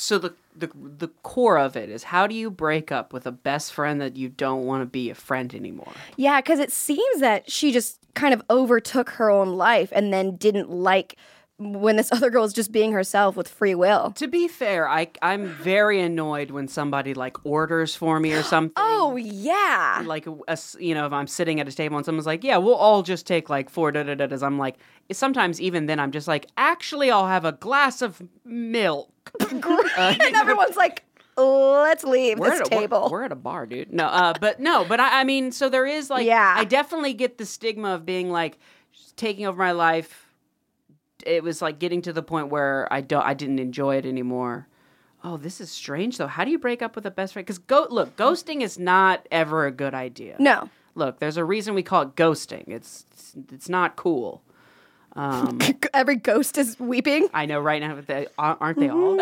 the core of it is, how do you break up with a best friend that you don't want to be a friend anymore? Yeah, because it seems that she just kind of overtook her own life and then didn't like when this other girl was just being herself with free will. To be fair, I'm very annoyed when somebody like orders for me or something. Oh, yeah. Like, if I'm sitting at a table and someone's like, yeah, we'll all just take like 4 da-da-da-das. I'm like, sometimes even then I'm just like, actually, I'll have a glass of milk. And everyone's like, let's leave this table. We're at a bar, dude. But I mean, so there is like, yeah. I definitely get the stigma of being like taking over my life. It was like getting to the point where I didn't enjoy it anymore. Oh, this is strange though. How do you break up with a best friend? Because ghosting is not ever a good idea. No. Look, there's a reason we call it ghosting. It's not cool. Every ghost is weeping. I know right now, aren't they all?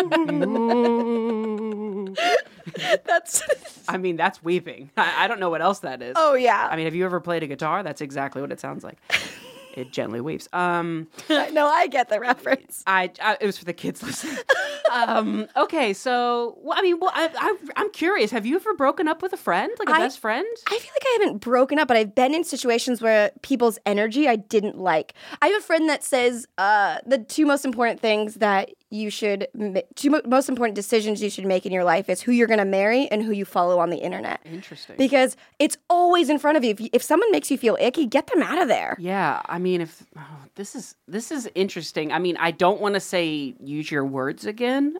That's weeping. I don't know what else that is. Oh, yeah. I mean, have you ever played a guitar? That's exactly what it sounds like. It gently weeps. No, I get the reference. It was for the kids listening. Okay, so I'm curious. Have you ever broken up with a friend, like a best friend? I feel like I haven't broken up, but I've been in situations where people's energy I didn't like. I have a friend that says the two most important things that most important decisions you should make in your life is who you're going to marry and who you follow on the internet. Interesting. Because it's always in front of you. If someone makes you feel icky, get them out of there. Yeah, I mean, this is interesting. I mean, I don't want to say use your words again,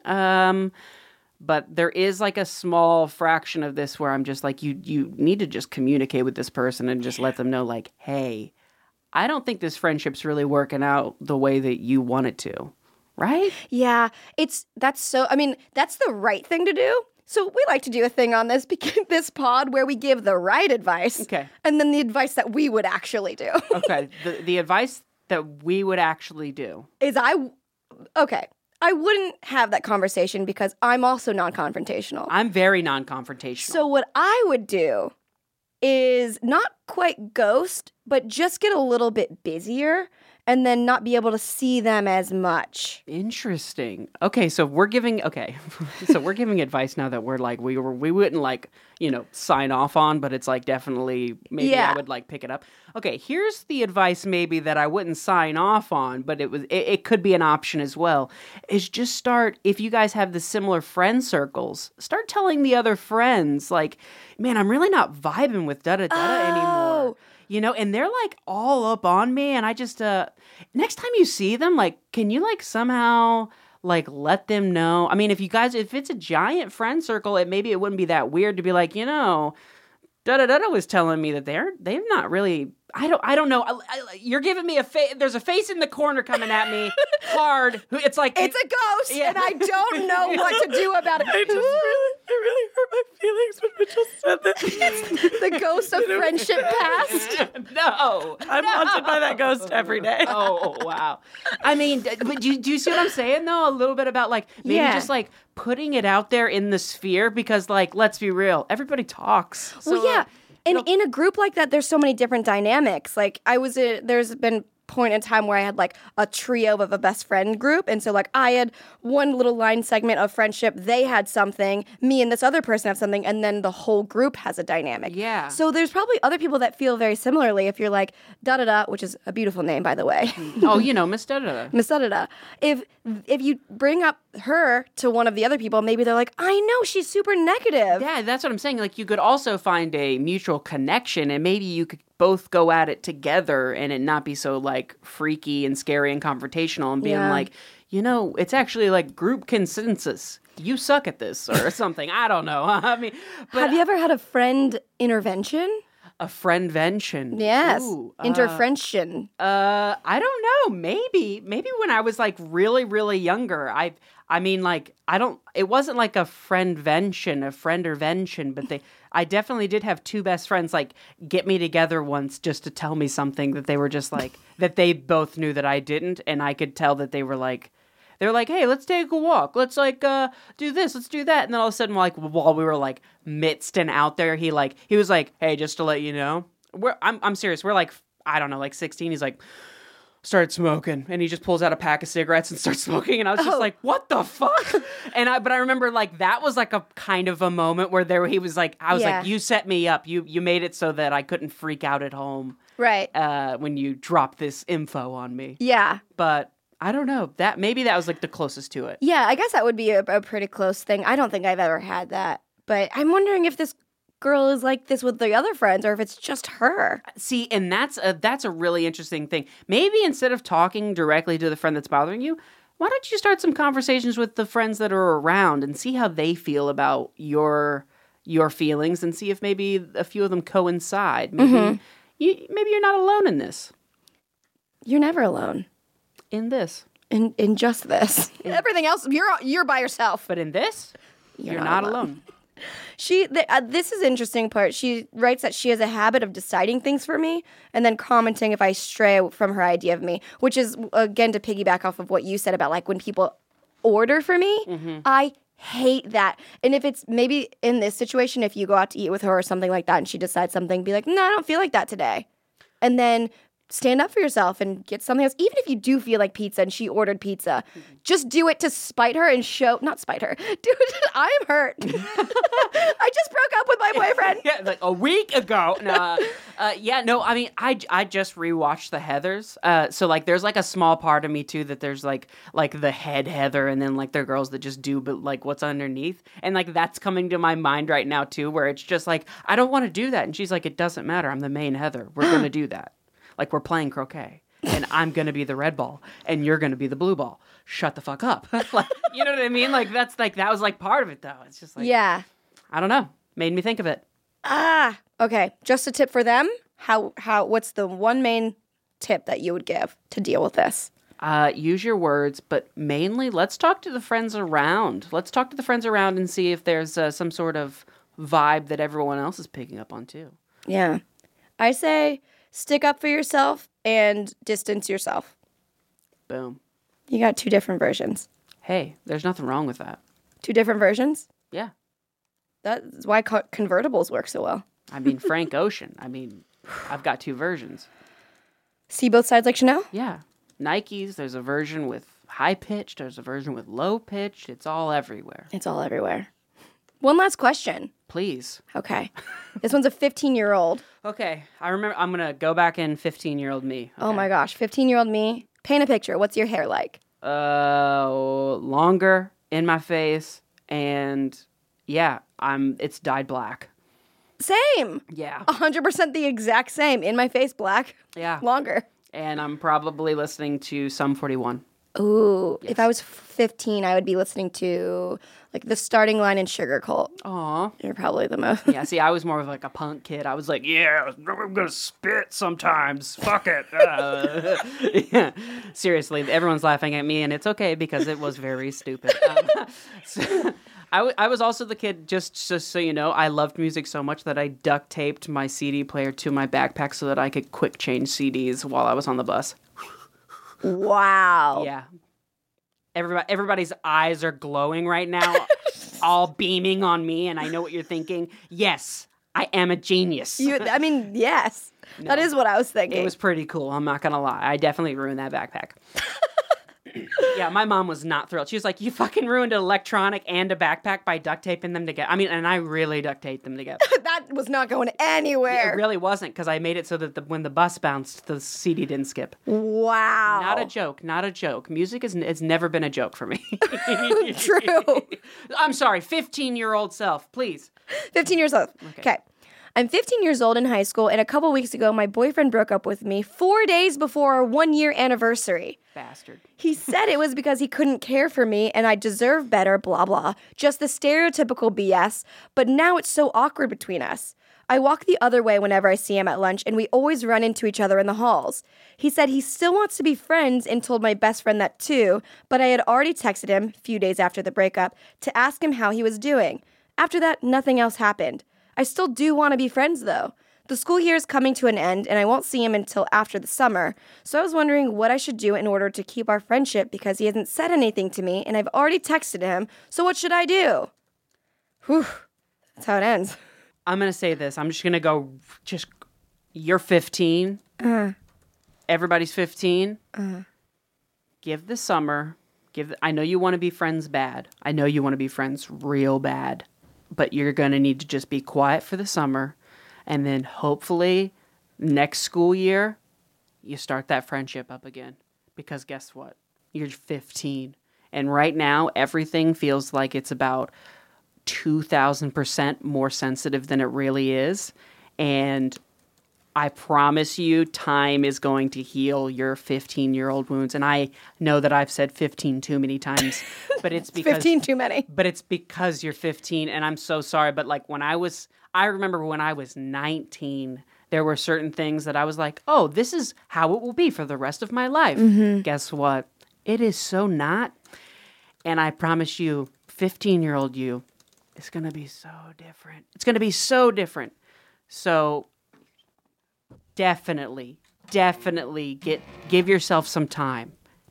but there is like a small fraction of this where I'm just like, you need to just communicate with this person and just let them know, like, hey, I don't think this friendship's really working out the way that you want it to. Right? Yeah, that's the right thing to do. So we like to do a thing on this pod where we give the right advice. Okay. And then the advice that we would actually do. Okay. The advice that we would actually do is I wouldn't have that conversation because I'm also non-confrontational. I'm very non-confrontational. So what I would do is not quite ghost, but just get a little bit busier and then not be able to see them as much. Interesting. Okay, so we're giving advice now that we're like we wouldn't like, sign off on, but it's like definitely maybe I would like pick it up. Okay, here's the advice maybe that I wouldn't sign off on, but it could be an option as well. Is just start, if you guys have the similar friend circles, start telling the other friends like, man, I'm really not vibing with da-da-da-da anymore. And they're like all up on me, and I just next time you see them, like, can you like somehow like let them know? I mean, if it's a giant friend circle, maybe it wouldn't be that weird to be like, da-da-da-da was telling me that they've not really. I don't know. You're giving me a face. There's a face in the corner coming at me hard. It's like it's a ghost, and I don't know what to do about it. It really hurt my feelings when Mitchell said that. The ghost of friendship past. No, I'm haunted by that ghost every day. Oh wow. I mean, but do you see what I'm saying though? A little bit about like maybe just like putting it out there in the sphere because like let's be real, everybody talks. So, well, yeah. And in a group like that, there's so many different dynamics. Like there's been point in time where I had like a trio of a best friend group. And so like I had one little line segment of friendship. They had something, me and this other person have something, and then the whole group has a dynamic. Yeah. So there's probably other people that feel very similarly if you're like da-da-da, which is a beautiful name, by the way. Oh, Miss Da-da-da. Miss Da-da-da. If you bring up her to one of the other people, maybe they're like, I know, she's super negative. Yeah, that's what I'm saying. Like, you could also find a mutual connection, and maybe you could both go at it together and it not be so, like, freaky and scary and confrontational and being like, it's actually, like, group consensus. You suck at this or something. I don't know. I mean, but have you ever had a friend intervention? A friendvention. Yes. Interfriendtion. I don't know. Maybe when I was like really, really younger, it wasn't like a friendvention, but I definitely did have two best friends like get me together once just to tell me something that they were just like, that they both knew that I didn't. And I could tell that they were like, hey, let's take a walk. Let's like do this. Let's do that. And then all of a sudden, like while we were like midst and out there, he was like, hey, just to let you know, I'm serious. We're like, I don't know, like 16. He's like, start smoking, and he just pulls out a pack of cigarettes and starts smoking. And I was just like, what the fuck? But I remember like that was like a kind of a moment where he was like, I was like, you set me up. You made it so that I couldn't freak out at home. Right. When you dropped this info on me. Yeah. But I don't know. Maybe that was like the closest to it. Yeah, I guess that would be a pretty close thing. I don't think I've ever had that. But I'm wondering if this girl is like this with the other friends or if it's just her. See, and that's a really interesting thing. Maybe instead of talking directly to the friend that's bothering you, why don't you start some conversations with the friends that are around and see how they feel about your feelings and see if maybe a few of them coincide. Maybe maybe you're not alone in this. You're never alone. In this. In just this. Everything else, you're by yourself. But in this, you're not alone. This is an interesting part. She writes that she has a habit of deciding things for me and then commenting if I stray from her idea of me, which is, again, to piggyback off of what you said about like when people order for me, I hate that. And if it's maybe in this situation, if you go out to eat with her or something like that and she decides something, be like, no, I don't feel like that today. And then stand up for yourself and get something else. Even if you do feel like pizza and she ordered pizza, just do it to spite her and not spite her. Do it. I'm hurt. I just broke up with my boyfriend. Yeah, like a week ago. No, I mean, I just rewatched the Heathers. So like, there's like a small part of me too that there's like the head Heather, and then like there are girls that just do, but like what's underneath, and like that's coming to my mind right now too, where it's just like I don't want to do that, and she's like, it doesn't matter. I'm the main Heather. We're gonna do that. Like we're playing croquet. And I'm going to be the red ball, and you're going to be the blue ball. Shut the fuck up. Like, you know what I mean? Like, that was like part of it, though. It's just like, yeah. I don't know. Made me think of it. Okay. Just a tip for them. What's the one main tip that you would give to deal with this? Use your words, but mainly let's talk to the friends around. Let's talk to the friends around and see if there's some sort of vibe that everyone else is picking up on, too. Yeah. I say stick up for yourself and distance yourself. Boom. You got 2 different versions. Hey, there's nothing wrong with that. 2 different versions? Yeah. That's why convertibles work so well. I mean, Frank Ocean. I mean, I've got 2 versions. See both sides like Chanel? Yeah. Nikes, there's a version with high pitch, there's a version with low pitch. It's all everywhere. It's all everywhere. One last question. Please. Okay. This one's a 15-year-old. Okay. I remember, I'm going to go back in 15-year-old me. Okay. Oh my gosh. 15-year-old me. Paint a picture. What's your hair like? Longer in my face, and yeah, it's dyed black. Same. Yeah. 100% the exact same. In my face, black. Yeah. Longer. And I'm probably listening to Sum 41. Ooh. Yes. If I was 15, I would be listening to like the starting line in Sugar Cult. Aw. You're probably the most. Yeah, see, I was more of like a punk kid. I was like, yeah, I'm going to spit sometimes. Fuck it. Yeah. Seriously, everyone's laughing at me, and it's okay because it was very stupid. I was also the kid, just so you know, I loved music so much that I duct taped my CD player to my backpack so that I could quick change CDs while I was on the bus. Wow. Yeah. Everybody's eyes are glowing right now, all beaming on me, and I know what you're thinking. Yes, I am a genius. Yes. No, that is what I was thinking. It was pretty cool, I'm not gonna lie. I definitely ruined that backpack. Yeah, my mom was not thrilled. She was like, you fucking ruined an electronic and a backpack by duct taping them together. I mean, and I really duct taped them together. That was not going anywhere. It really wasn't, because I made it so that when the bus bounced, the CD didn't skip. Wow. Not a joke. Music has never been a joke for me. True. I'm sorry, 15-year-old self, please. 15 years old. Okay. I'm 15 years old in high school, and a couple weeks ago, my boyfriend broke up with me 4 days before our 1-year anniversary. Bastard. He said it was because he couldn't care for me and I deserve better, blah, blah. Just the stereotypical BS, but now it's so awkward between us. I walk the other way whenever I see him at lunch, and we always run into each other in the halls. He said he still wants to be friends and told my best friend that too, but I had already texted him a few days after the breakup to ask him how he was doing. After that, nothing else happened. I still do want to be friends, though. The school year is coming to an end, and I won't see him until after the summer, so I was wondering what I should do in order to keep our friendship because he hasn't said anything to me, and I've already texted him, so what should I do? Whew. That's how it ends. I'm going to say this. I'm just going to go, you're 15. Everybody's 15. Give the summer, I know you want to be friends bad. I know you want to be friends real bad. But you're going to need to just be quiet for the summer. And then hopefully next school year, you start that friendship up again. Because guess what? You're 15. And right now, everything feels like it's about 2,000% more sensitive than it really is. And I promise you, time is going to heal your 15-year-old wounds. And I know that I've said 15 too many times, but it's because 15 too many. But it's because you're 15, and I'm so sorry. But like I remember when I was 19, there were certain things that I was like, oh, this is how it will be for the rest of my life. Mm-hmm. Guess what? It is so not. And I promise you, 15-year-old you, it's going to be so different. It's going to be so different. So definitely give yourself some time.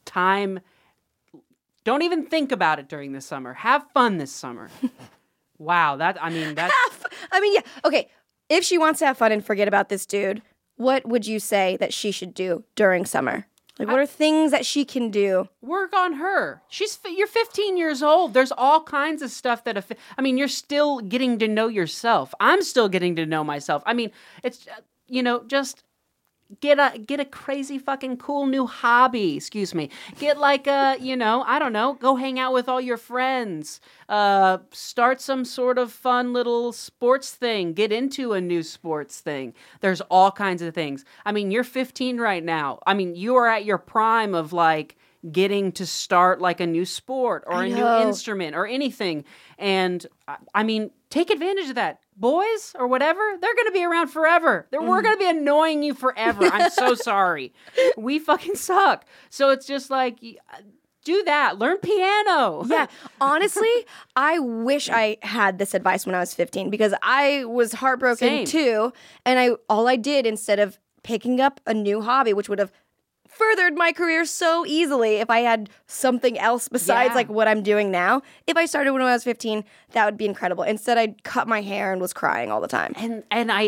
Don't even think about it during the summer. Have fun this summer. Wow, yeah. Okay, if she wants to have fun and forget about this dude, what would you say that she should do during summer? Like, what are things that she can do? Work on her. You're 15 years old. There's all kinds of stuff you're still getting to know yourself. I'm still getting to know myself. I mean, it's, just get a crazy fucking cool new hobby. Excuse me. Get like I don't know, go hang out with all your friends. Start some sort of fun little sports thing. Get into a new sports thing. There's all kinds of things. I mean, you're 15 right now. I mean, you are at your prime of like getting to start like a new sport or a new instrument or anything. And I mean, take advantage of that. Boys or whatever, they're going to be around forever. We're going to be annoying you forever. I'm so sorry. We fucking suck. So it's just like, do that. Learn piano. Yeah. Honestly, I wish I had this advice when I was 15 because I was heartbroken too. And all I did instead of picking up a new hobby, which would have furthered my career so easily if I had something else besides like what I'm doing now. If I started when I was 15, that would be incredible. Instead, I cut my hair and was crying all the time. And I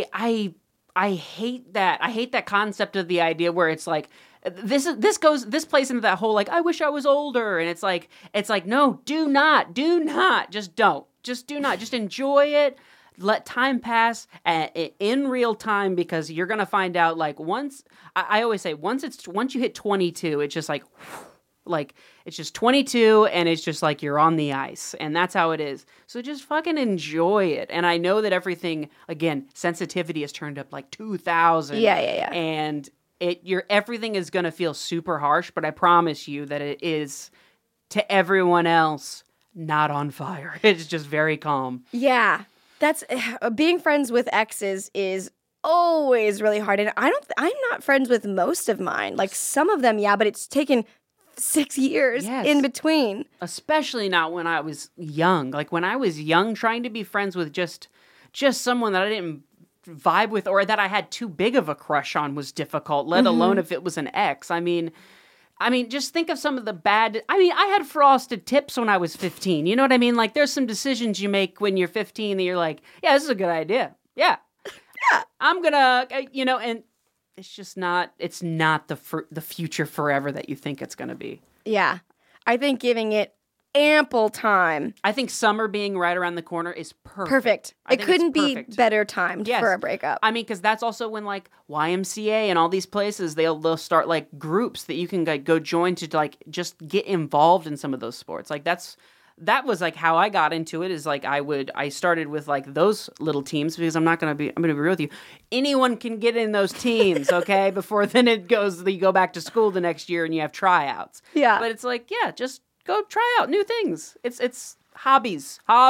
hate that. I hate that concept of the idea where it's like this plays into that whole like I wish I was older, and it's like no, do not, just don't, just do not, just enjoy it. Let time pass in real time, because you're going to find out like I always say once you hit 22, it's just like it's just 22 and it's just like you're on the ice, and that's how it is. So just fucking enjoy it. And I know that everything, again, sensitivity is turned up like 2,000. Yeah. And everything is going to feel super harsh, but I promise you that it is to everyone else not on fire. It's just very calm. Yeah. That's being friends with exes is always really hard, and I'm not friends with most of mine. Like some of them, yeah, but it's taken 6 years in between. Especially not when I was young. Like when I was young, trying to be friends with just someone that I didn't vibe with or that I had too big of a crush on was difficult. Let alone if it was an ex. I mean, just think of some of the bad... I had frosted tips when I was 15. You know what I mean? Like, there's some decisions you make when you're 15 that you're like, yeah, this is a good idea. Yeah. I'm gonna, and it's just not... It's not the future forever that you think it's gonna be. Yeah. I think giving it ample time. I think summer being right around the corner is perfect. It couldn't be better timed for a breakup. I mean, because that's also when like YMCA and all these places, they'll start like groups that you can like go join to like just get involved in some of those sports. Like that was like how I got into it, is like I started with like those little teams, because I'm gonna be real with you. Anyone can get in those teams, okay? Before then you go back to school the next year and you have tryouts. Yeah. But it's like, yeah, just go try out new things. It's hobbies. I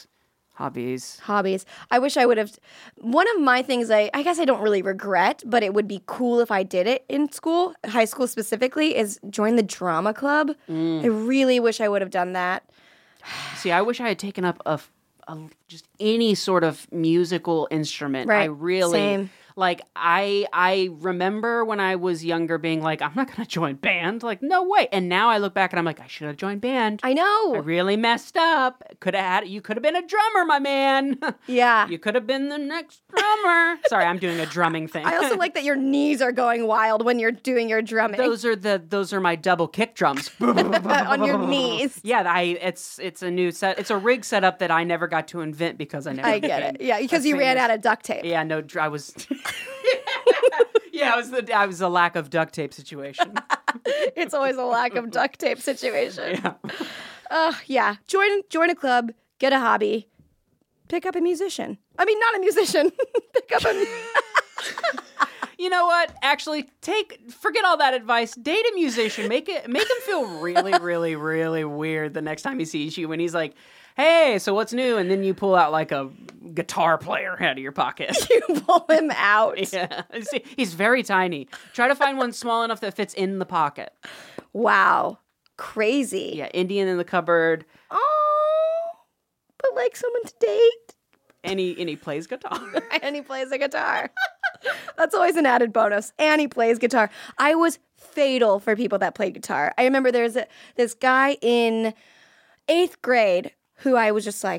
wish I would have. One of my things I guess I don't really regret, but it would be cool if I did it in school, high school specifically, is join the drama club. I really wish I would have done that. See, I wish I had taken up just any sort of musical instrument. Right. I really... Same. Like, I remember when I was younger being like, I'm not going to join band. Like, no way. And now I look back and I'm like, I should have joined band. I know. I really messed up. You could have been a drummer, my man. Yeah. You could have been the next drummer. Sorry, I'm doing a drumming thing. I also like that your knees are going wild when you're doing your drumming. Those are my double kick drums. On your knees. Yeah, it's a new set. It's a rig setup that I never got to invent because I never I get it. Yeah, because you ran out of duct tape. Yeah, no, I was... Yeah, I was a lack of duct tape situation. It's always a lack of duct tape situation. Yeah. Join a club, get a hobby, pick up a musician. I mean, not a musician. Pick up a... You know what? Actually, forget all that advice. Date a musician. Make him feel really, really, really weird the next time he sees you when he's like, hey, so what's new? And then you pull out like a guitar player out of your pocket. You pull him out. Yeah. See, he's very tiny. Try to find one small enough that fits in the pocket. Wow. Crazy. Yeah, Indian in the cupboard. Oh, but like someone to date. And he plays guitar. And he plays a guitar. That's always an added bonus. And he plays guitar. I was fatal for people that played guitar. I remember there's this guy in 8th grade who I was just like,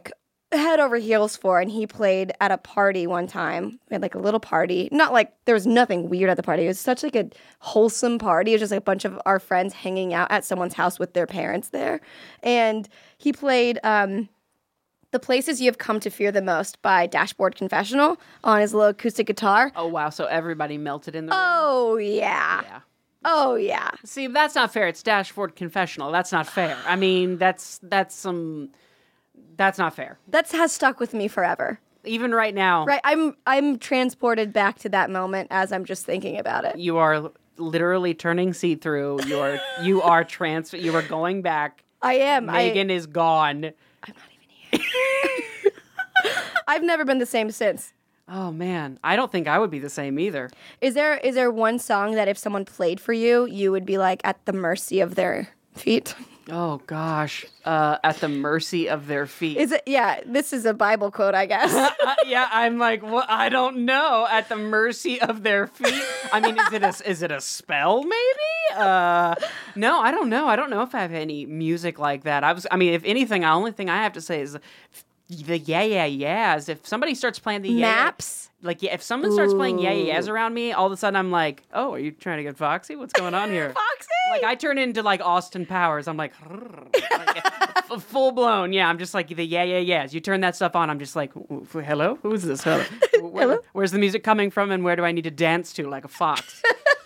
head over heels for, and he played at a party one time. We had like a little party. Not like there was nothing weird at the party. It was such like a wholesome party. It was just like a bunch of our friends hanging out at someone's house with their parents there. And he played The Places You Have Come to Fear the Most by Dashboard Confessional on his little acoustic guitar. Oh, wow. So everybody melted in the room? Oh, yeah. Yeah. Oh, yeah. See, that's not fair. It's Dashboard Confessional. That's not fair. I mean, that's not fair. That has stuck with me forever. Even right now. Right, I'm transported back to that moment as I'm just thinking about it. You are literally turning see-through. You are going back. I am. Megan is gone. I'm not even here. I've never been the same since. Oh man, I don't think I would be the same either. Is there one song that if someone played for you, you would be like at the mercy of their feet? Oh gosh, at the mercy of their feet. Is it? Yeah, this is a Bible quote, I guess. Yeah, I'm like, well, I don't know. At the mercy of their feet. I mean, is it a spell? Maybe. No, I don't know. I don't know if I have any music like that. If anything, the only thing I have to say is the yeahs. If somebody starts playing the Maps. If someone starts playing yeahs around me, all of a sudden I'm like, oh, are you trying to get foxy? What's going on here? Foxy. Like I turn into like Austin Powers. I'm like full blown. Yeah, I'm just like the yeahs. You turn that stuff on. I'm just like, hello, who's this? Hello. Where's the music coming from, and where do I need to dance to like a fox?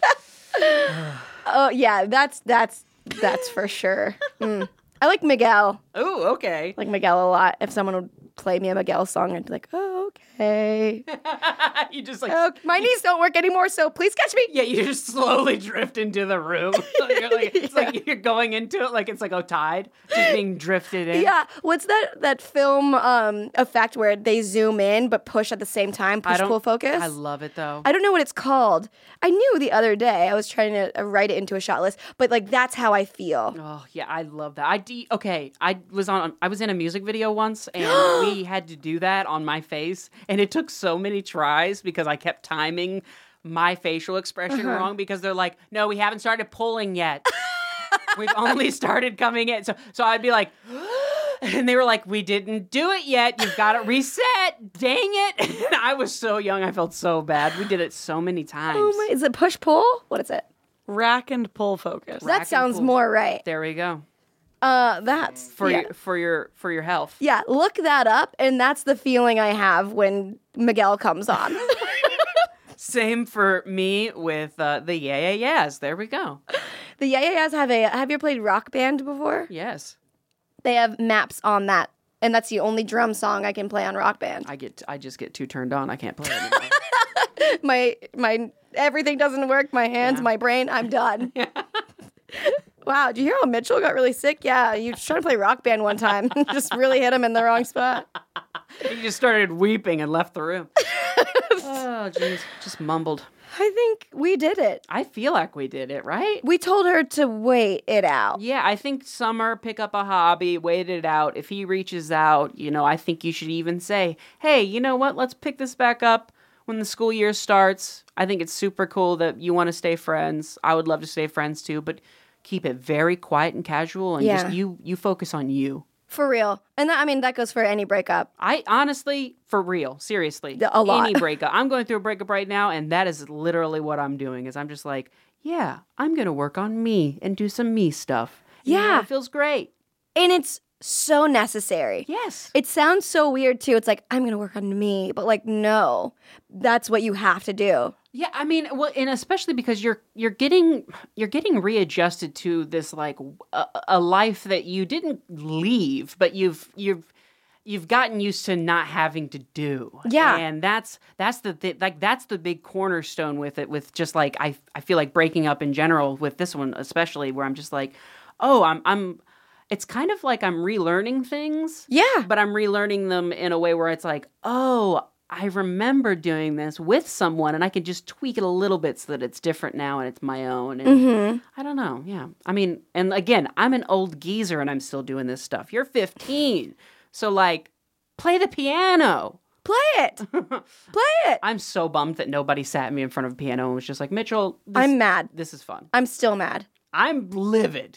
Oh yeah, that's for sure. I like Miguel. Oh, okay. I like Miguel a lot. If someone would play me a Miguel song, I'd be like, oh, okay. You just like... Oh, my knees don't work anymore, so please catch me. Yeah, you just slowly drift into the room. It's like you're going into it like it's like a tide, just being drifted in. Yeah. What's that film effect where they zoom in but push at the same time, push-pull focus? I love it, though. I don't know what it's called. I knew the other day. I was trying to write it into a shot list, but like that's how I feel. Oh, yeah, I love that. I was in a music video once, and we had to do that on my face, and it took so many tries because I kept timing my facial expression wrong because they're like, no, we haven't started pulling yet. We've only started coming in. So I'd be like, and they were like, we didn't do it yet. You've got to reset. Dang it. And I was so young. I felt so bad. We did it so many times. Oh my, is it push-pull? What is it? Rack and pull focus. That sounds more right. There we go. That's for your health. Yeah, look that up, and that's the feeling I have when Miguel comes on. Same for me with the yeahs. There we go. The yeahs have you ever played Rock Band before? Yes. They have maps on that, and that's the only drum song I can play on Rock Band. I just get too turned on. I can't play it anymore. my everything doesn't work. My hands, my brain. I'm done. Wow, did you hear how Mitchell got really sick? Yeah, you was trying to play Rock Band one time. Just really hit him in the wrong spot. He just started weeping and left the room. Oh, jeez. Just mumbled. I think we did it. I feel like we did it, right? We told her to wait it out. Yeah, I think Summer, pick up a hobby, wait it out. If he reaches out, I think you should even say, hey, you know what? Let's pick this back up when the school year starts. I think it's super cool that you want to stay friends. I would love to stay friends too, but keep it very quiet and casual, and just you focus on you. For real. And that goes for any breakup. I honestly, for real, seriously, a lot. Any breakup. I'm going through a breakup right now, and that is literally what I'm doing, is I'm just like, yeah, I'm going to work on me and do some me stuff. Yeah. It feels great. And it's so necessary. Yes. It sounds so weird, too. It's like, I'm going to work on me. But like, no, that's what you have to do. Yeah, and especially because you're getting readjusted to this like a life that you didn't leave, but you've gotten used to not having to do. Yeah, and that's the big cornerstone with it. With just like I feel like breaking up in general with this one especially, where I'm just like, oh, I'm. It's kind of like I'm relearning things. Yeah, but I'm relearning them in a way where it's like, oh, I remember doing this with someone, and I can just tweak it a little bit so that it's different now and it's my own. And I don't know. Yeah. And again, I'm an old geezer and I'm still doing this stuff. You're 15. So like, play the piano. Play it. Play it. I'm so bummed that nobody sat me in front of a piano and was just like, Mitchell, I'm mad. This is fun. I'm still mad. I'm livid.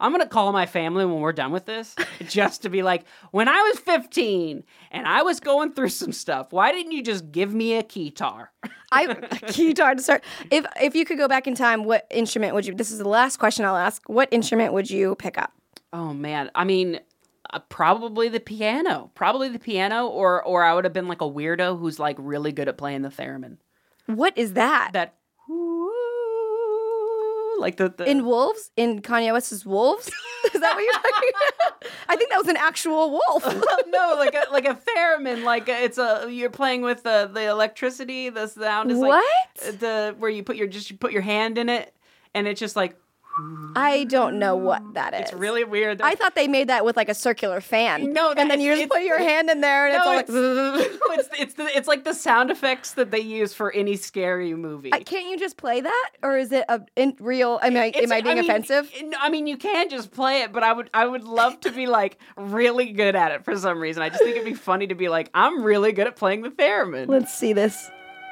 I'm going to call my family when we're done with this just to be like, when I was 15 and I was going through some stuff, why didn't you just give me a keytar? A keytar to start. If you could go back in time, what instrument would you, this is the last question I'll ask, what instrument would you pick up? Oh, man. I mean, probably the piano. Or I would have been like a weirdo who's like really good at playing the theremin. What is that? That like the in Wolves? In Kanye West's Wolves? Is that what you're talking about? I think that was an actual wolf. No, like a theremin. Like you're playing with the electricity. The sound is what? Like where you put your hand in it, and it's just like. I don't know what that is. It's really weird. I thought they made that with like a circular fan. No, and then you just put your hand in there, and it's all like. It's like the sound effects that they use for any scary movie. Can't you just play that, or is it real? Am I being offensive? I mean, you can just play it, but I would love to be like really good at it for some reason. I just think it'd be funny to be like, I'm really good at playing the theremin. Let's see this.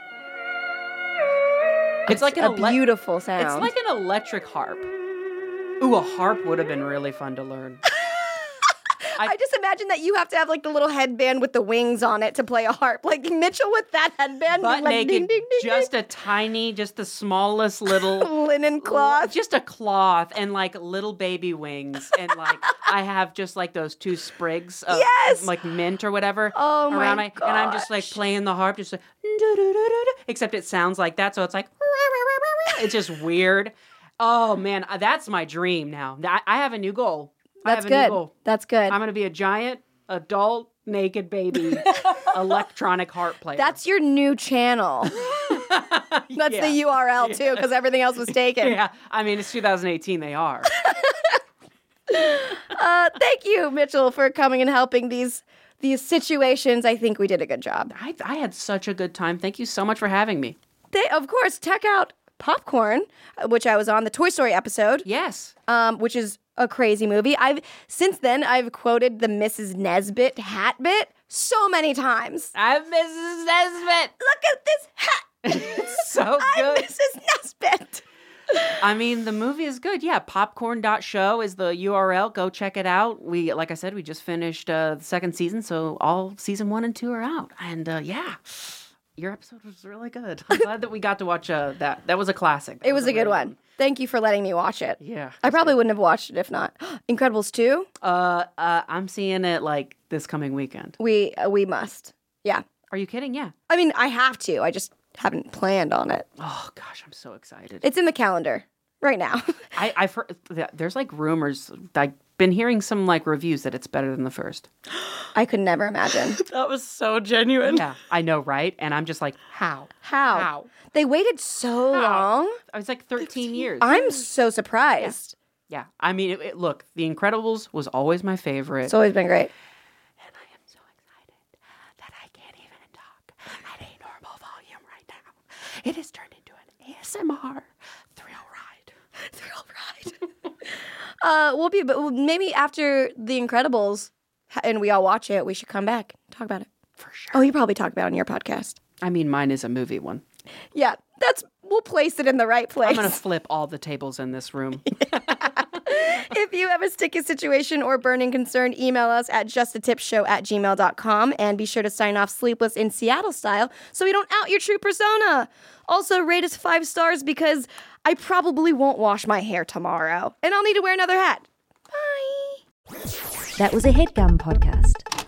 It's like a beautiful sound. It's like an electric harp. Ooh, a harp would have been really fun to learn. I just imagine that you have to have like the little headband with the wings on it to play a harp. Like Mitchell with that headband. Butt like, naked, ding, ding, ding, just the smallest little... linen cloth. Just a cloth and like little baby wings. And like I have just like those 2 sprigs of like mint or whatever around my... And I'm just like playing the harp, just like... Except it sounds like that, so it's like... It's just weird. Oh, man, that's my dream now. I have a new goal. That's good. That's good. I'm going to be a giant, adult, naked baby electronic harp player. That's your new channel. That's the URL, too, because everything else was taken. Yeah, I mean, it's 2018. They are. Thank you, Mitchell, for coming and helping these situations. I think we did a good job. I had such a good time. Thank you so much for having me. Of course, check out Popcorn, which I was on the Toy Story episode. Yes. Which is a crazy movie. Since then I've quoted the Mrs. Nesbit hat bit so many times. I'm Mrs. Nesbit. Look at this hat. It's so good. I'm Mrs. Nesbit. I mean, the movie is good. Yeah, popcorn.show is the URL. Go check it out. Like I said, we just finished the 2nd season, so all season 1 and 2 are out. And yeah. Your episode was really good. I'm glad that we got to watch that. That was a classic. It was a good one. Thank you for letting me watch it. Yeah. I probably wouldn't have watched it if not. Incredibles 2? I'm seeing it like this coming weekend. We must. Yeah. Are you kidding? Yeah. I mean, I have to. I just haven't planned on it. Oh gosh, I'm so excited. It's in the calendar right now. I've heard there's like rumors. I've been hearing some like reviews that it's better than the first. I could never imagine. That was so genuine. Yeah, I know, right? And I'm just like, how? They waited so long? I was like 13 years. I'm so surprised. Yeah. I mean, look, The Incredibles was always my favorite. It's always been great. And I am so excited that I can't even talk at a normal volume right now. It has turned into an ASMR thrill ride. But maybe after The Incredibles and we all watch it, we should come back and talk about it. For sure. Oh, you probably talk about it on your podcast. I mean, mine is a movie one. Yeah, we'll place it in the right place. I'm going to flip all the tables in this room. If you have a sticky situation or burning concern, email us at justatipshow@gmail.com and be sure to sign off Sleepless in Seattle style so we don't out your true persona. Also, rate us 5 stars because I probably won't wash my hair tomorrow and I'll need to wear another hat. Bye. That was a HeadGum podcast.